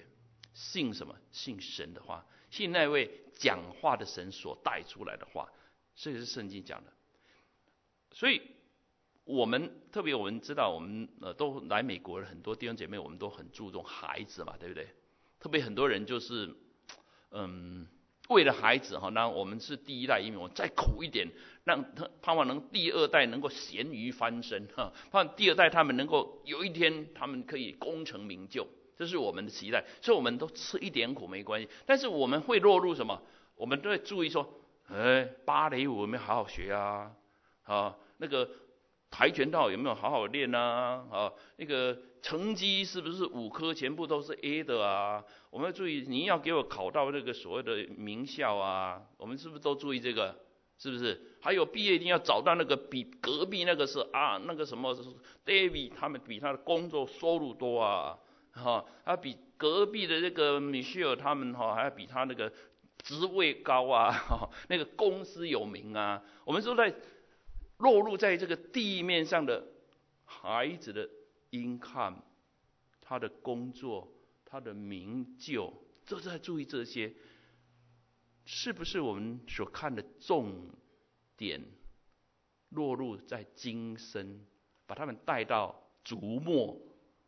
信什么？信神的话，信那位讲话的神所带出来的话，这个是圣经讲的。所以我们特别我们知道，我们呃都来美国的很多弟兄姐妹，我们都很注重孩子嘛，对不对？特别很多人就是嗯。为了孩子哈，那我们是第一代移民，我再苦一点，让他盼望能第二代能够咸鱼翻身哈，盼望第二代他们能够有一天他们可以功成名就，这是我们的期待。所以我们都吃一点苦没关系，但是我们会落入什么？我们都会注意说，哎，芭蕾舞有没有好好学啊？啊，那个跆拳道有没有好好练啊？啊，那个成绩是不是五科全部都是 A 的啊？我们要注意，你要给我考到那个所谓的名校啊，我们是不是都注意这个？是不是？还有毕业一定要找到那个比隔壁那个是啊，那个什么 David 他们比他的工作收入多啊，哈，他比隔壁的那个 Michelle 他们哈还要比他那个职位高啊，那个公司有名啊，我们都在落入在这个地面上的孩子的 income， 他的工作。他的名就都在注意这些，是不是我们所看的重点落入在今生，把他们带到逐末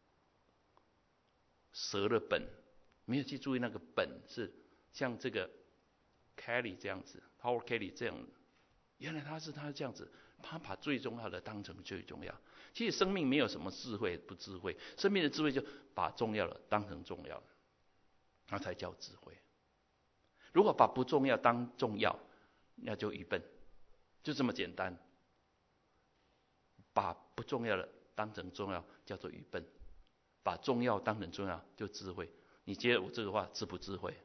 折了本，没有去注意那个本是像这个 Kelly 这样子 ，Howard Kelly 这样，原来他是他这样子，他把最重要的当成最重要。其实生命没有什么智慧不智慧，生命的智慧就把重要的当成重要的，那才叫智慧。如果把不重要当重要，那就愚笨，就这么简单。把不重要的当成重要，叫做愚笨；把重要当成重要，就智慧。你接我这个话，智不智慧？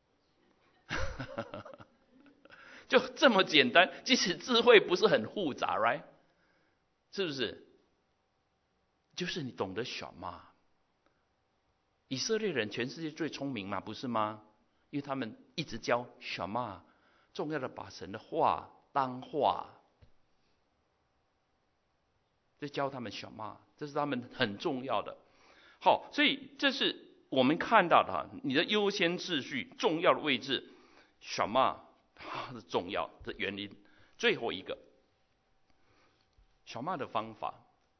就这么简单。即使智慧不是很复杂 ，right？ 是不是？就是你懂得选嘛。以色列人全世界最聪明嘛，不是吗？因为他们一直教选嘛，重要的把神的话当话，就教他们选嘛，这是他们很重要的。好，所以这是我们看到的，你的优先秩序、重要的位置，选嘛，它是重要的原因。最后一个，选嘛的方法。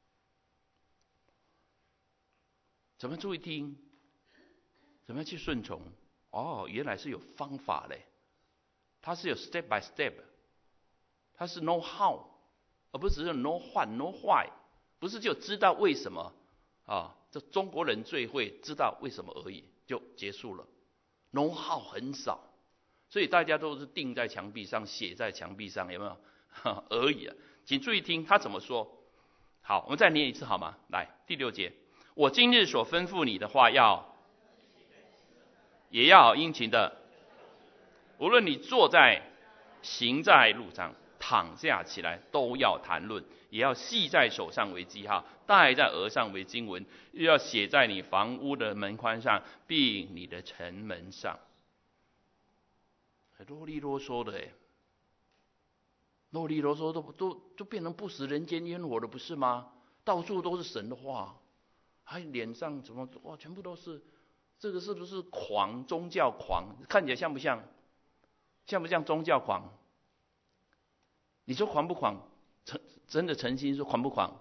怎么注意听？怎么去顺从？哦，原来是有方法嘞，它是有 step by step， 它是 know how， 而不是只是 know what know why， 不是就知道为什么啊？这中国人最会知道为什么而已，就结束了。know how 很少，所以大家都是钉在墙壁上，写在墙壁上，有没有？而已啊。请注意听他怎么说。好，我们再念一次好吗？来，第六节。我今日所吩咐你的话要，也要殷勤的。无论你坐在、行在路上、躺下起来，都要谈论，也要系在手上为记号，戴在额上为经文，又要写在你房屋的门框上，并你的城门上。啰里啰嗦的哎，啰里啰嗦都都都变成不食人间烟火了，不是吗？到处都是神的话。还脸上怎么哇，全部都是，这个是不是狂？宗教狂？看起来像不像？像不像宗教狂？你说狂不狂？诚真的诚心说狂不狂？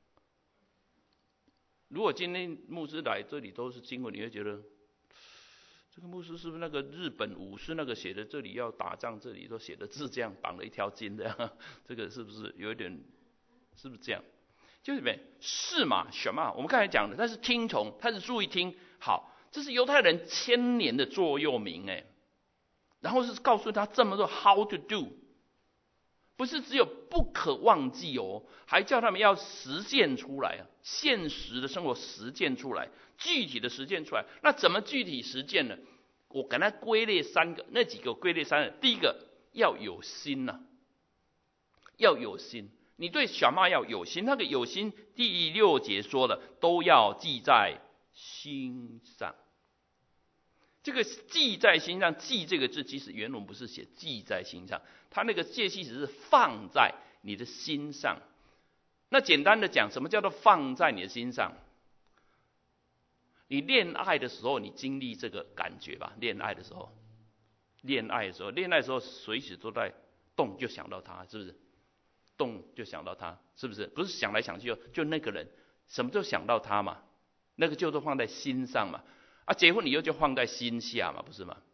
如果今天牧师来这里都是经文，你会觉得这个牧师是不是那个日本武士那个写的？这里要打仗，这里都写的字这样绑了一条筋的，这个是不是有一点？是不是这样？就是没是嘛？选嘛？我们刚才讲的，但是听从，他是注意听。好，这是犹太人千年的座右铭哎。然后是告诉他这么做 how to do， 不是只有不可忘记哦，还叫他们要实践出来啊，现实的生活实践出来，具体的实践出来。那怎么具体实践呢？我给他归类三个，那几个归类三个。第一个要有心呐、啊，要有心。你对小妈要有心，那个有心，第六节说了，都要记在心上。这个记在心上，记这个字，其实原文不是写记在心上，它那个介系词是放在你的心上。那简单的讲，什么叫做放在你的心上？ 你恋爱的时候，你经历这个感觉吧？恋爱的时候，恋爱的时候，恋爱的时候，随时都在动，就想到他，是不是？动就想到他，是不是？不是想来想去就就那个人，什么都想到他嘛？那个就都放在心上嘛。啊，结婚以后就放在心下嘛，不是吗？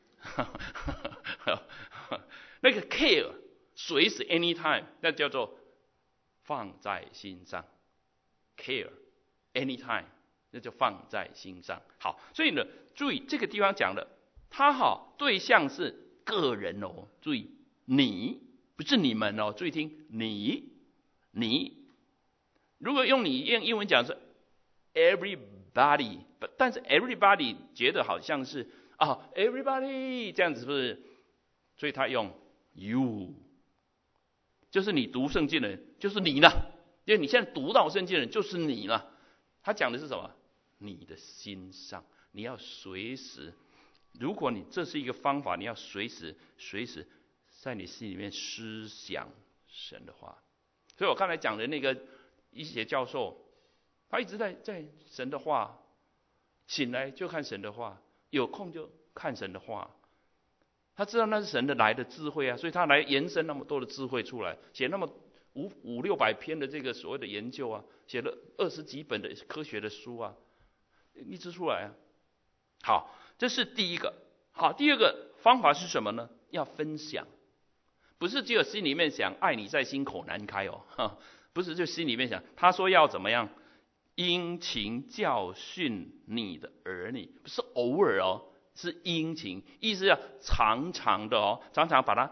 那个 care 随时 anytime， 那叫做放在心上 ，care anytime， 那就放在心上。好，所以呢，注意这个地方讲的，他好对象是个人哦，注意你不是你们哦，注意听你你，如果用你用英文讲是 everybody， 但是 everybody 觉得好像是啊 everybody 这样子，是不是？所以他用 you， 就是你读圣经的人，就是你了。因为你现在读到圣经的人，就是你了。他讲的是什么？你的心上，你要随时，如果你这是一个方法，你要随时随时在你心里面思想神的话。所以我刚才讲的那个医学教授，他一直在在神的话，醒来就看神的话，有空就看神的话。他知道那是神的来的智慧啊，所以他来延伸那么多的智慧出来，写那么五五六百篇的这个所谓的研究啊，写了二十几本的科学的书啊，一直出来啊。好，这是第一个。好，第二个方法是什么呢？要分享，不是只有心里面想爱你在心口难开哦，呵不是就心里面想。他说要怎么样？殷勤教训你的儿女，不是偶尔哦。是殷勤，意思要常常的哦，常常把它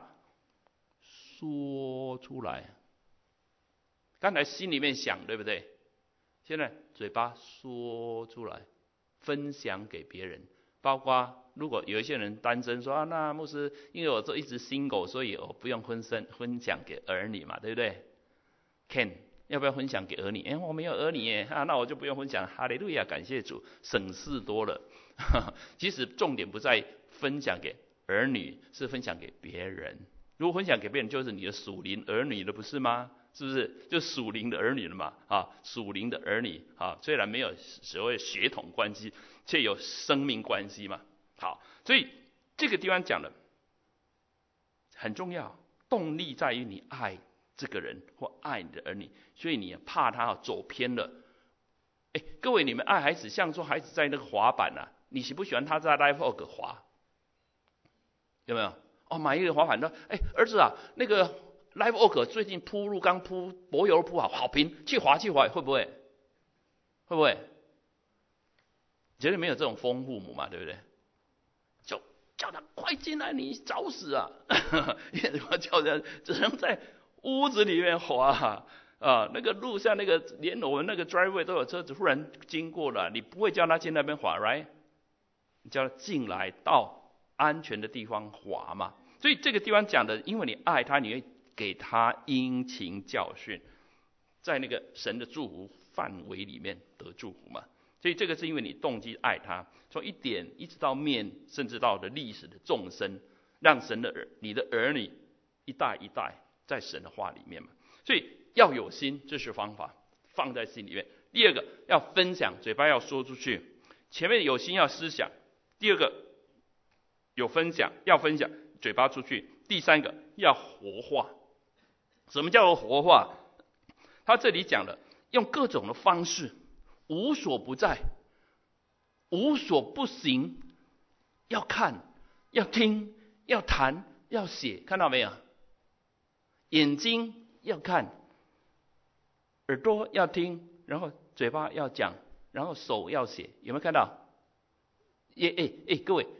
说出来。刚才心里面想，对不对？现在嘴巴说出来，分享给别人。包括如果有一些人单身说啊，那牧师，因为我这一直 single， 所以我不用分身分享给儿女嘛，对不对 ？Ken， 要不要分享给儿女？哎，我没有儿女耶，啊，那我就不用分享。哈利路亚，感谢主，省事多了。其实重点不在分享给儿女，是分享给别人。如果分享给别人，就是你的属灵儿女了，不是吗？是不是？就属灵的儿女了嘛？啊，属灵的儿女啊，虽然没有所谓血统关系，却有生命关系嘛。好，所以这个地方讲的很重要，动力在于你爱这个人或爱你的儿女，所以你怕他走偏了。哎，各位，你们爱孩子，像说孩子在那个滑板啊，你喜不喜欢他在 Live Oak 滑？有没有？哦，买一个滑板的，哎，儿子啊，那个 Live Oak 最近铺路刚铺柏油铺好，好平，去滑去滑，会不会？会不会？绝对没有这种疯父母嘛，对不对？就叫他快进来，你找死啊！我叫他只能在屋子里面滑。啊，那个路上那个连我们那个 driveway 都有车子忽然经过了，你不会叫他去那边滑 ，right？ 你叫他进来到安全的地方滑嘛。所以这个地方讲的，因为你爱他，你会给他殷勤教训，在那个神的祝福范围里面得祝福嘛。所以这个是因为你动机爱他，从一点一直到面，甚至到的历史的众生，让神的儿你的儿女一代一代在神的话里面嘛。所以要有心，这是方法，放在心里面。第二个要分享，嘴巴要说出去。前面有心要思想，第二个有分享，要分享，嘴巴出去。第三个要活化。什么叫做活化？他这里讲了，用各种的方式，无所不在，无所不行。要看，要听，要谈，要写，看到没有？眼睛要看，耳朵要听，然后嘴巴要讲，然后手要写，有没有看到？哎哎哎，各位，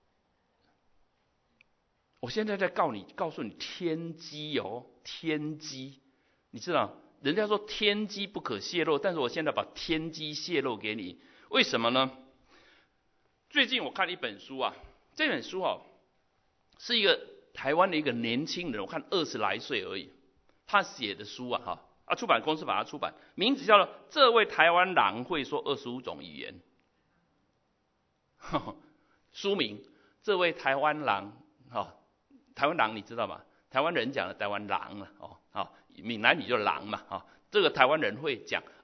我现在在告你，告诉你天机哦，天机，你知道，人家说天机不可泄露，但是我现在把天机泄露给你，为什么呢？最近我看了一本书啊，这本书啊，是一个台湾的一个年轻人，我看二十来岁而已。他写的书啊，哈啊，出版公司把它出版，名字叫做《这位台湾狼会说二十五种语言》。呵呵书名，这位台湾狼，哈、哦，台湾狼你知道吗？台湾人讲的台湾狼啊，哦，好、哦，闽南语就狼嘛，哈、哦，这个台湾人会讲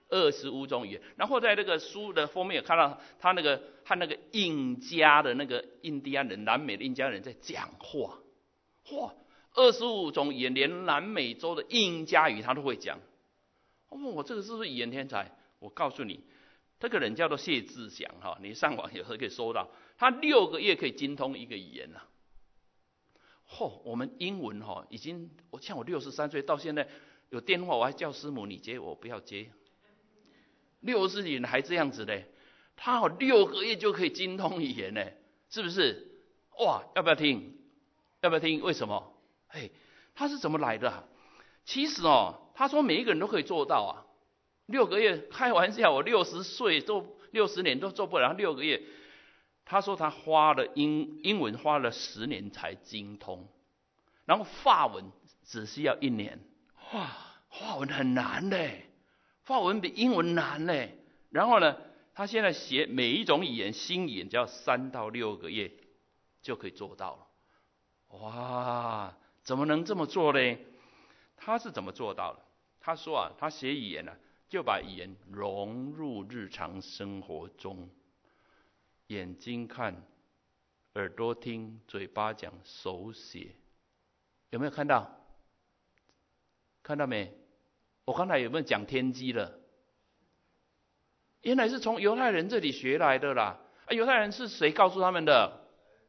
二十五种语言。然后在那个书的封面有看到他那个和那个印加的那个印第安人，南美的印第安人在讲话，哇，二十五种语言，连南美洲的印加语他都会讲。哦，我这个是不是语言天才？我告诉你，这个人叫做谢志祥哈，你上网有时候可以搜到，他六个月可以精通一个语言了。哦，我们英文哈已经，我像我六十三岁到现在有电话我还叫师母你接，我不要接。六十几年还这样子嘞，他好六个月就可以精通语言呢，是不是？哇，要不要听？要不要听？为什么？嘿，他是怎么来的啊？其实哦，他说每一个人都可以做到啊。六个月，开玩笑，我六十岁都六十年都做不了，六个月。他说他花了英英文花了十年才精通，然后法文只需要一年。哇，法文很难嘞，法文比英文难嘞。然后呢，他现在学每一种语言，新语言只要三到六个月就可以做到了。哇，怎么能这么做呢？他是怎么做到的？他说啊，他学语言呢、啊，就把语言融入日常生活中。眼睛看，耳朵听，嘴巴讲，手写，有没有看到？看到没？我刚才有没有讲天机了？原来是从犹太人这里学来的啦。啊，犹太人是谁告诉他们的？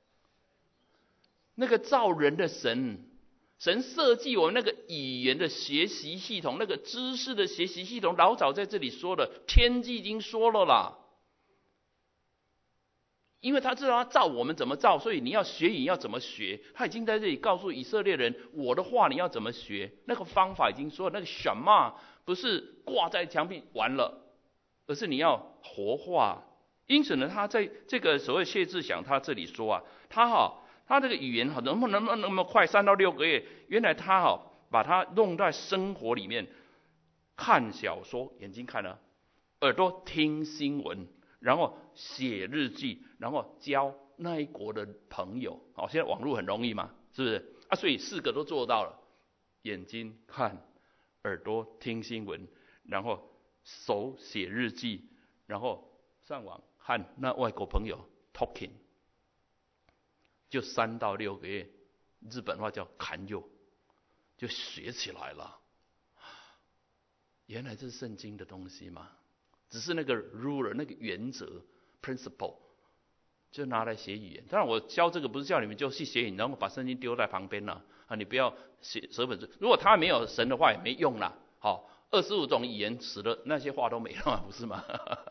那个造人的神，神设计我们那个语言的学习系统，那个知识的学习系统，老早在这里说了，天机已经说了啦。因为他知道他造我们怎么造，所以你要学语要怎么学，他已经在这里告诉以色列人，我的话你要怎么学，那个方法已经说了，那个什么不是挂在墙壁完了，而是你要活化。因此呢，他在这个所谓谢志祥他这里说啊，他哈他这个语言哈能不能那么快三到六个月，原来他哈把它弄在生活里面，看小说眼睛看了，耳朵听新闻，然后写日记，然后交那一国的朋友。好，现在网络很容易嘛，是不是啊？所以四个都做到了：眼睛看，耳朵听新闻，然后手写日记，然后上网和那外国朋友 talking， 就三到六个月，日本话叫砍友，就学起来了。原来这是圣经的东西嘛，只是那个 ruler 那个原则 principle 就拿来写语言。当然我教这个不是叫你们就去写语言，然后把圣经丢在旁边了啊，你不要写舍本逐。如果他没有神的话也没用啦。好，二十五种语言死了，那些话都没了嘛，不是吗？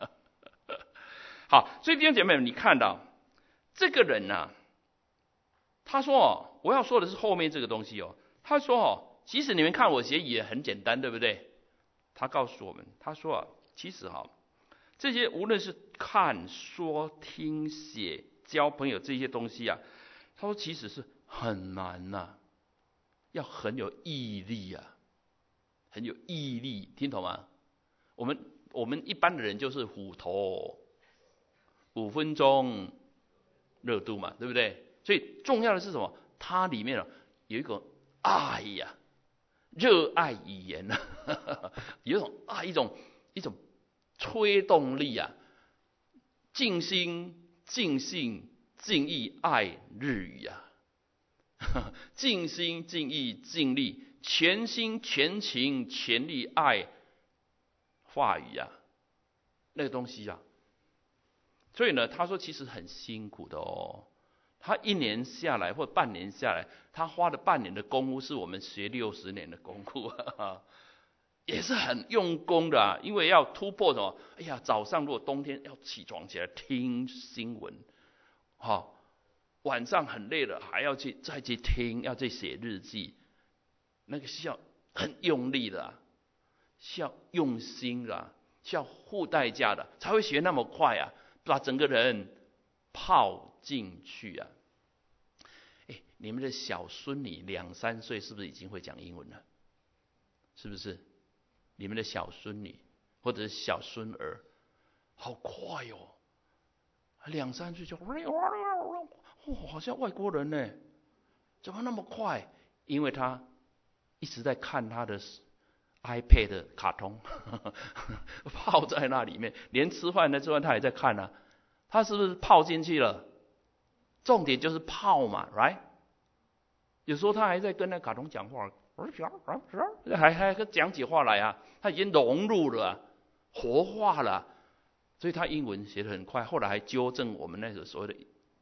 好，所以弟兄姐妹们，你看到这个人啊，他说哦，我要说的是后面这个东西哦。他说哦，其实你们看我写语言很简单，对不对？他告诉我们，他说啊，其实哈、哦，这些无论是看、说、听、写、交朋友这些东西啊，他说其实是很难呐、啊，要很有毅力啊，很有毅力，听懂吗？我们我们一般的人就是虎头，五分钟热度嘛，对不对？所以重要的是什么？它里面有一个爱呀、啊。热爱语言呢，有一种啊，一种一种推动力啊，尽心、尽性、尽意爱日语啊，尽心、尽意、尽力，全心、全情、全力爱话语啊，那个东西啊。所以呢，他说其实很辛苦的哦。他一年下来或半年下来，他花了半年的功夫，是我们学六十年的功夫，也是很用功的啊。因为要突破什么？哎呀，早上如果冬天要起床起来听新闻，好，晚上很累了还要去再去听，要去写日记，那个是要很用力的、啊，是要用心的、啊，是要付代价的，才会学那么快啊，把整个人泡进去啊！哎，你们的小孙女两三岁是不是已经会讲英文了？是不是？你们的小孙女或者是小孙儿，好快哦！两三岁就，哦，好像外国人呢，怎么那么快？因为他一直在看他的 iPad 卡通泡在那里面，连吃饭的吃饭他也在看啊，他是不是泡进去了？重点就是泡嘛 ，right？ 有时候他还在跟那卡通讲话，还还讲起话来啊，他已经融入了、啊，活化了、啊，所以他英文写得很快，后来还纠正我们那个所谓的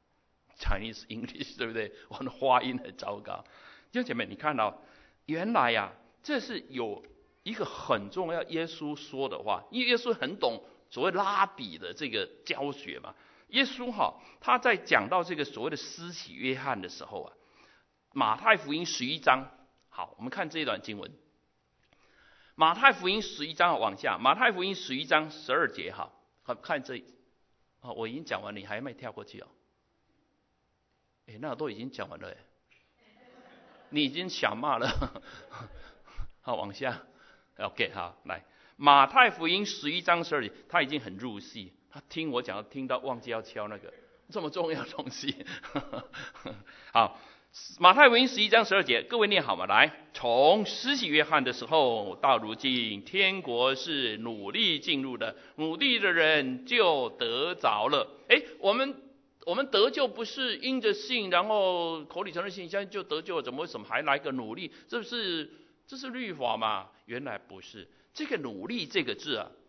Chinese English， 对不对？我们的发音很糟糕。弟兄姐妹，你看到原来呀、啊，这是有一个很重要耶稣说的话，因为耶稣很懂所谓拉比的这个教学嘛。耶稣哈，他在讲到这个所谓的施洗约翰的时候啊，马太福音十一章，好，我们看这一段经文。马太福音十一章往下，马太福音十一章十二节哈，好看这，啊，我已经讲完，你还没跳过去哦？哎，那都已经讲完了哎，你已经想骂了。好，往下 ，OK， 好，来，马太福音十一章十二节，他已经很入戏，他听我讲，听到忘记要敲那个这么重要的东西。好，马太福音十一章十二节，各位念好吗？来，从施洗约翰的时候到如今，天国是努力进入的，努力的人就得着了。哎，我们。我们得救不是因着信，然后口里承认信，相信就得救了，怎么为什么还来个努力？这是这是律法吗？原来不是。这个努力这个字啊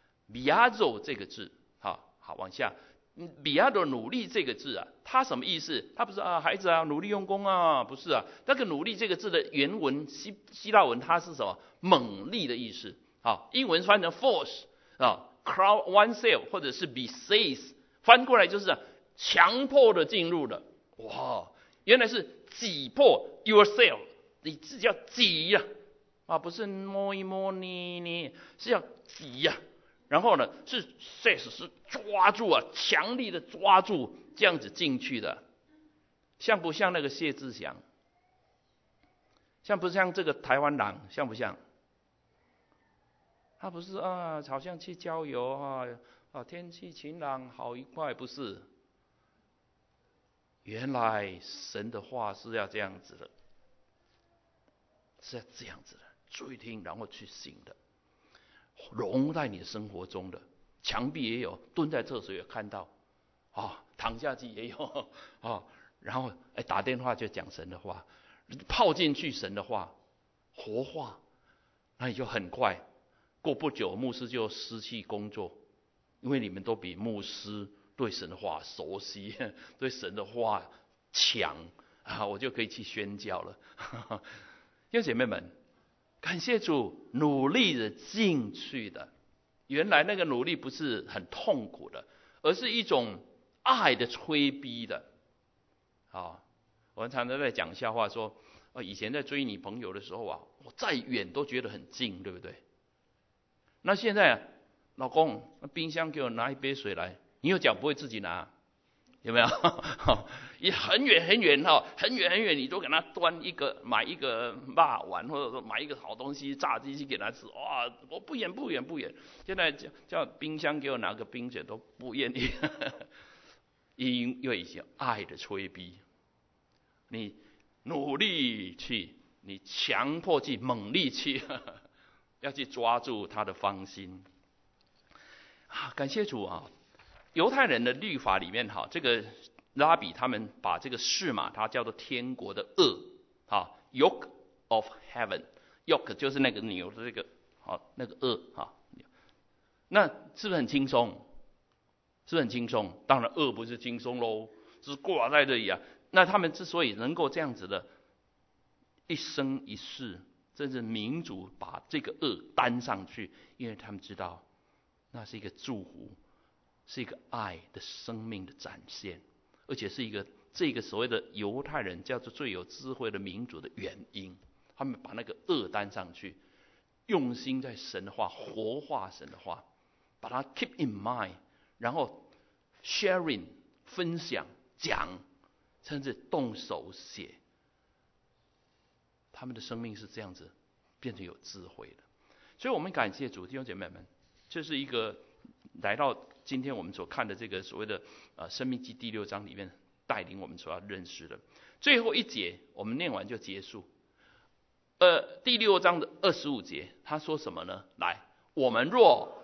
，biazo 这个字，好好往下 ，biazo 努力这个字啊，它什么意思？它不是啊孩子啊努力用功啊，不是啊。那个努力这个字的原文希希腊文它是什么？猛力的意思。好，英文翻成 force 啊 ，crowd oneself 或者是 be says， 翻过来就是、啊。强迫的进入了，哇！原来是挤破 yourself， 你自己要挤呀、啊，啊，不是摸一摸捏捏，是要挤呀、啊。然后呢，是 seize 是抓住啊，强力的抓住，这样子进去的，像不像那个谢志祥？像不像这个台湾狼？像不像？他不是啊，好像去郊游啊，啊，天气晴朗，好愉快，不是？原来神的话是要这样子的，是要这样子的，注意听，然后去行的，融在你的生活中的。墙壁也有，蹲在厕所也看到，啊，躺下去也有，啊，然后哎打电话就讲神的话，泡进去神的话，活化，那你就很快，过不久牧师就失去工作，因为你们都比牧师对神的话熟悉，对神的话强啊，我就可以去宣教了。弟兄姐妹们，感谢主，努力的进去的，原来那个努力不是很痛苦的，而是一种爱的催逼的。啊，我们常常在讲笑话说，啊，以前在追女朋友的时候啊，我再远都觉得很近，对不对？那现在啊，老公，冰箱给我拿一杯水来。你有脚不会自己拿，有没有？也很远很远哈，很远很远，你都给他端一个，买一个肉丸，或者说买一个好东西，炸鸡去给他吃。哇，我不远不远不远。现在叫叫冰箱给我拿个冰水都不愿意，因为一些爱的催逼，你努力去，你强迫去，猛力去，要去抓住他的芳心。啊，感谢主啊！犹太人的律法里面，哈，这个拉比他们把这个事嘛，它叫做天国的轭，啊 ，yoke of heaven，yoke 就是那个牛的这个，好，那个轭，哈，那是不是很轻松？是不是很轻松？当然，轭不是轻松喽，只是挂在这里啊。那他们之所以能够这样子的，一生一世，甚至民族把这个轭担上去，因为他们知道，那是一个祝福。是一个爱的生命的展现，而且是一个这个所谓的犹太人叫做最有智慧的民族的原因。他们把那个恶担上去，用心在神的话活化神的话，把它 keep in mind， 然后 sharing 分享讲，甚至动手写。他们的生命是这样子变成有智慧的。所以我们感谢主，弟兄姐妹们，这是一个来到今天我们所看的这个所谓的呃《申命记》第六章里面带领我们所要认识的最后一节，我们念完就结束。 呃，第六章的二十五节，他说什么呢？来，我们若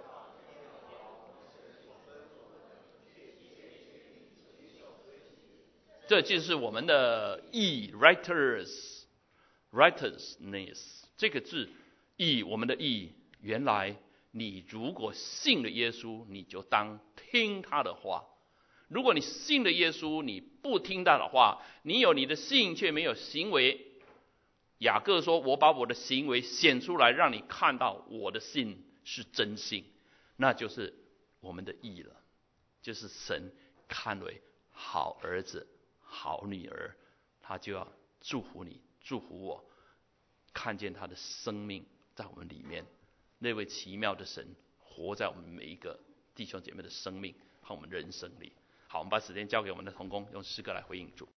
这就是我们的义 ，righteous righteousness 这个字，义我们的义，原来你如果信了耶稣，你就当听他的话。如果你信了耶稣，你不听他的话，你有你的信却没有行为。雅各说：“我把我的行为显出来，让你看到我的信是真信，那就是我们的义了，就是神看为好儿子、好女儿，他就要祝福你、祝福我，看见他的生命在我们里面，那位奇妙的神活在我们每一个弟兄姐妹的生命和我们人生里。”好，我们把时间交给我们的同工，用诗歌来回应主。